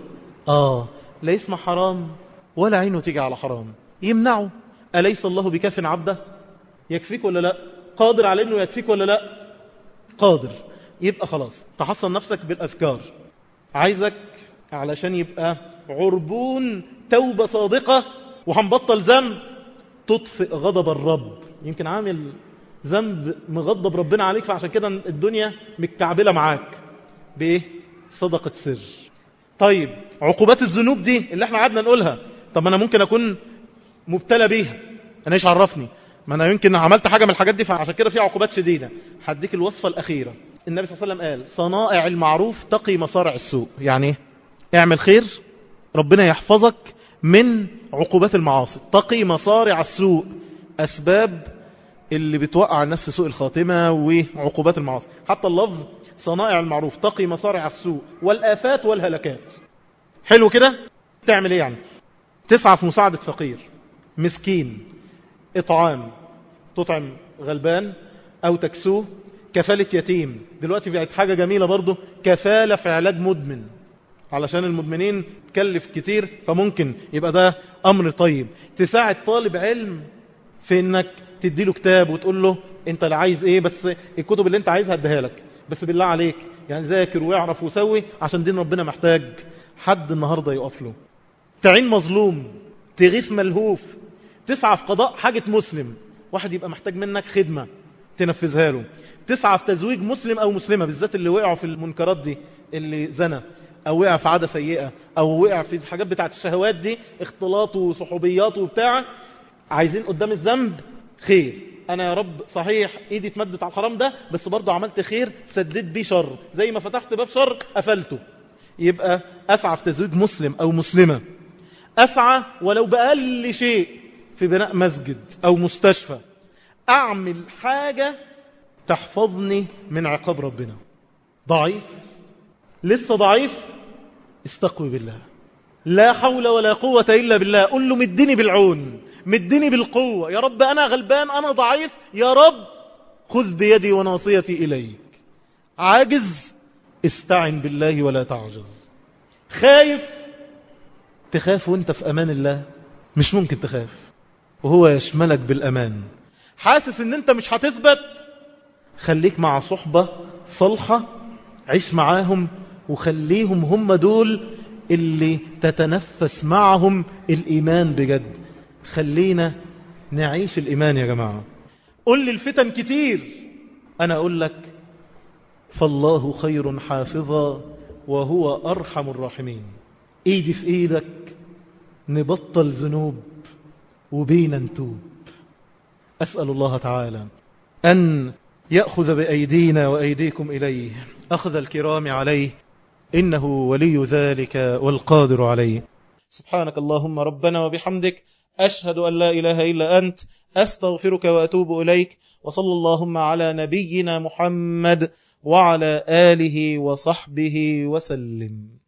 لا يسمع حرام ولا عينه تيجي على حرام، يمنعه. أليس الله بكاف عبده؟ يكفيك ولا لا؟ قادر على انه يكفيك ولا لا؟ قادر. يبقى خلاص تحصن نفسك بالأذكار. عايزك علشان يبقى عربون توبة صادقة وهنبطل ذنب، تطفئ غضب الرب. يمكن عامل ذنب مغضب ربنا عليك، فعشان كده الدنيا متكعبلة معاك بإيه؟ صدقة سر. طيب عقوبات الذنوب دي اللي احنا قعدنا نقولها، طب أنا ممكن أكون مبتلى بيها، أنا إيش عرفني؟ ما أنا يمكن عملت حاجة من الحاجات دي فعشان كده في عقوبات شديدة. هديك الوصفة الأخيرة. النبي صلى الله عليه وسلم قال صنائع المعروف تقي مصارع السوء. يعني اعمل خير ربنا يحفظك من عقوبات المعاصي، تقي مصارع السوء، أسباب اللي بتوقع الناس في سوء الخاتمة وعقوبات المعاصي. حتى اللفظ صنائع المعروف تقي مصارع السوء والآفات والهلكات. حلو كده؟ تعمل ايه يعني؟ تسعى في مساعدة فقير مسكين، إطعام، تطعم غلبان أو تكسوه، كفالة يتيم. دلوقتي بقت حاجة جميلة برضو، كفالة في علاج مدمن، علشان المدمنين تكلف كتير فممكن يبقى ده أمر طيب. تساعد طالب علم في انك تديله كتاب وتقول له انت اللي عايز ايه، بس الكتب اللي انت عايزها اديها لك، بس بالله عليك يعني ذاكر ويعرف وسوي عشان دين ربنا محتاج حد النهاردة يقف له. تعين مظلوم، تغيث ملهوف، تسعى في قضاء حاجة مسلم، واحد يبقى محتاج منك خدمة تنفذها له، تسعى في تزويج مسلم أو مسلمة، بالذات اللي وقعوا في المنكرات دي، اللي زنى أو وقع في عادة سيئة أو وقع في الحاجات بتاعت الشهوات دي، اختلاط وصحوبيات وبتاع، عايزين قدام الذنب خير. أنا يا رب صحيح إيدي اتمدت على الحرام ده، بس برضو عملت خير سددت بيه شر، زي ما فتحت باب شر قفلته. يبقى أسعى في تزويج مسلم أو مسلمة، أسعى ولو بأقل شيء في بناء مسجد أو مستشفى، أعمل حاجة تحفظني من عقاب ربنا. ضعيف، لسه ضعيف، استقوي بالله، لا حول ولا قوة إلا بالله. قل له مدني بالعون، مدني بالقوة، يا رب أنا غلبان، أنا ضعيف، يا رب خذ بيدي وناصيتي إليك. عاجز، استعن بالله ولا تعجز. خايف، تخاف وانت في أمان الله؟ مش ممكن تخاف وهو يشملك بالأمان. حاسس ان انت مش هتثبت؟ خليك مع صحبة صالحة، عيش معاهم وخليهم هم دول اللي تتنفس معهم الإيمان بجد. خلينا نعيش الإيمان يا جماعة. قل لي الفتن كتير، أنا أقول لك فالله خير حافظا وهو أرحم الراحمين. إيدي في إيدك نبطل ذنوب وبينا نتوب. أسأل الله تعالى أن يأخذ بأيدينا وأيديكم إليه أخذ الكرام عليه، إنه ولي ذلك والقادر عليه. سبحانك اللهم ربنا وبحمدك، أشهد أن لا إله إلا أنت، أستغفرك وأتوب إليك. وصلى اللهم على نبينا محمد وعلى آله وصحبه وسلم.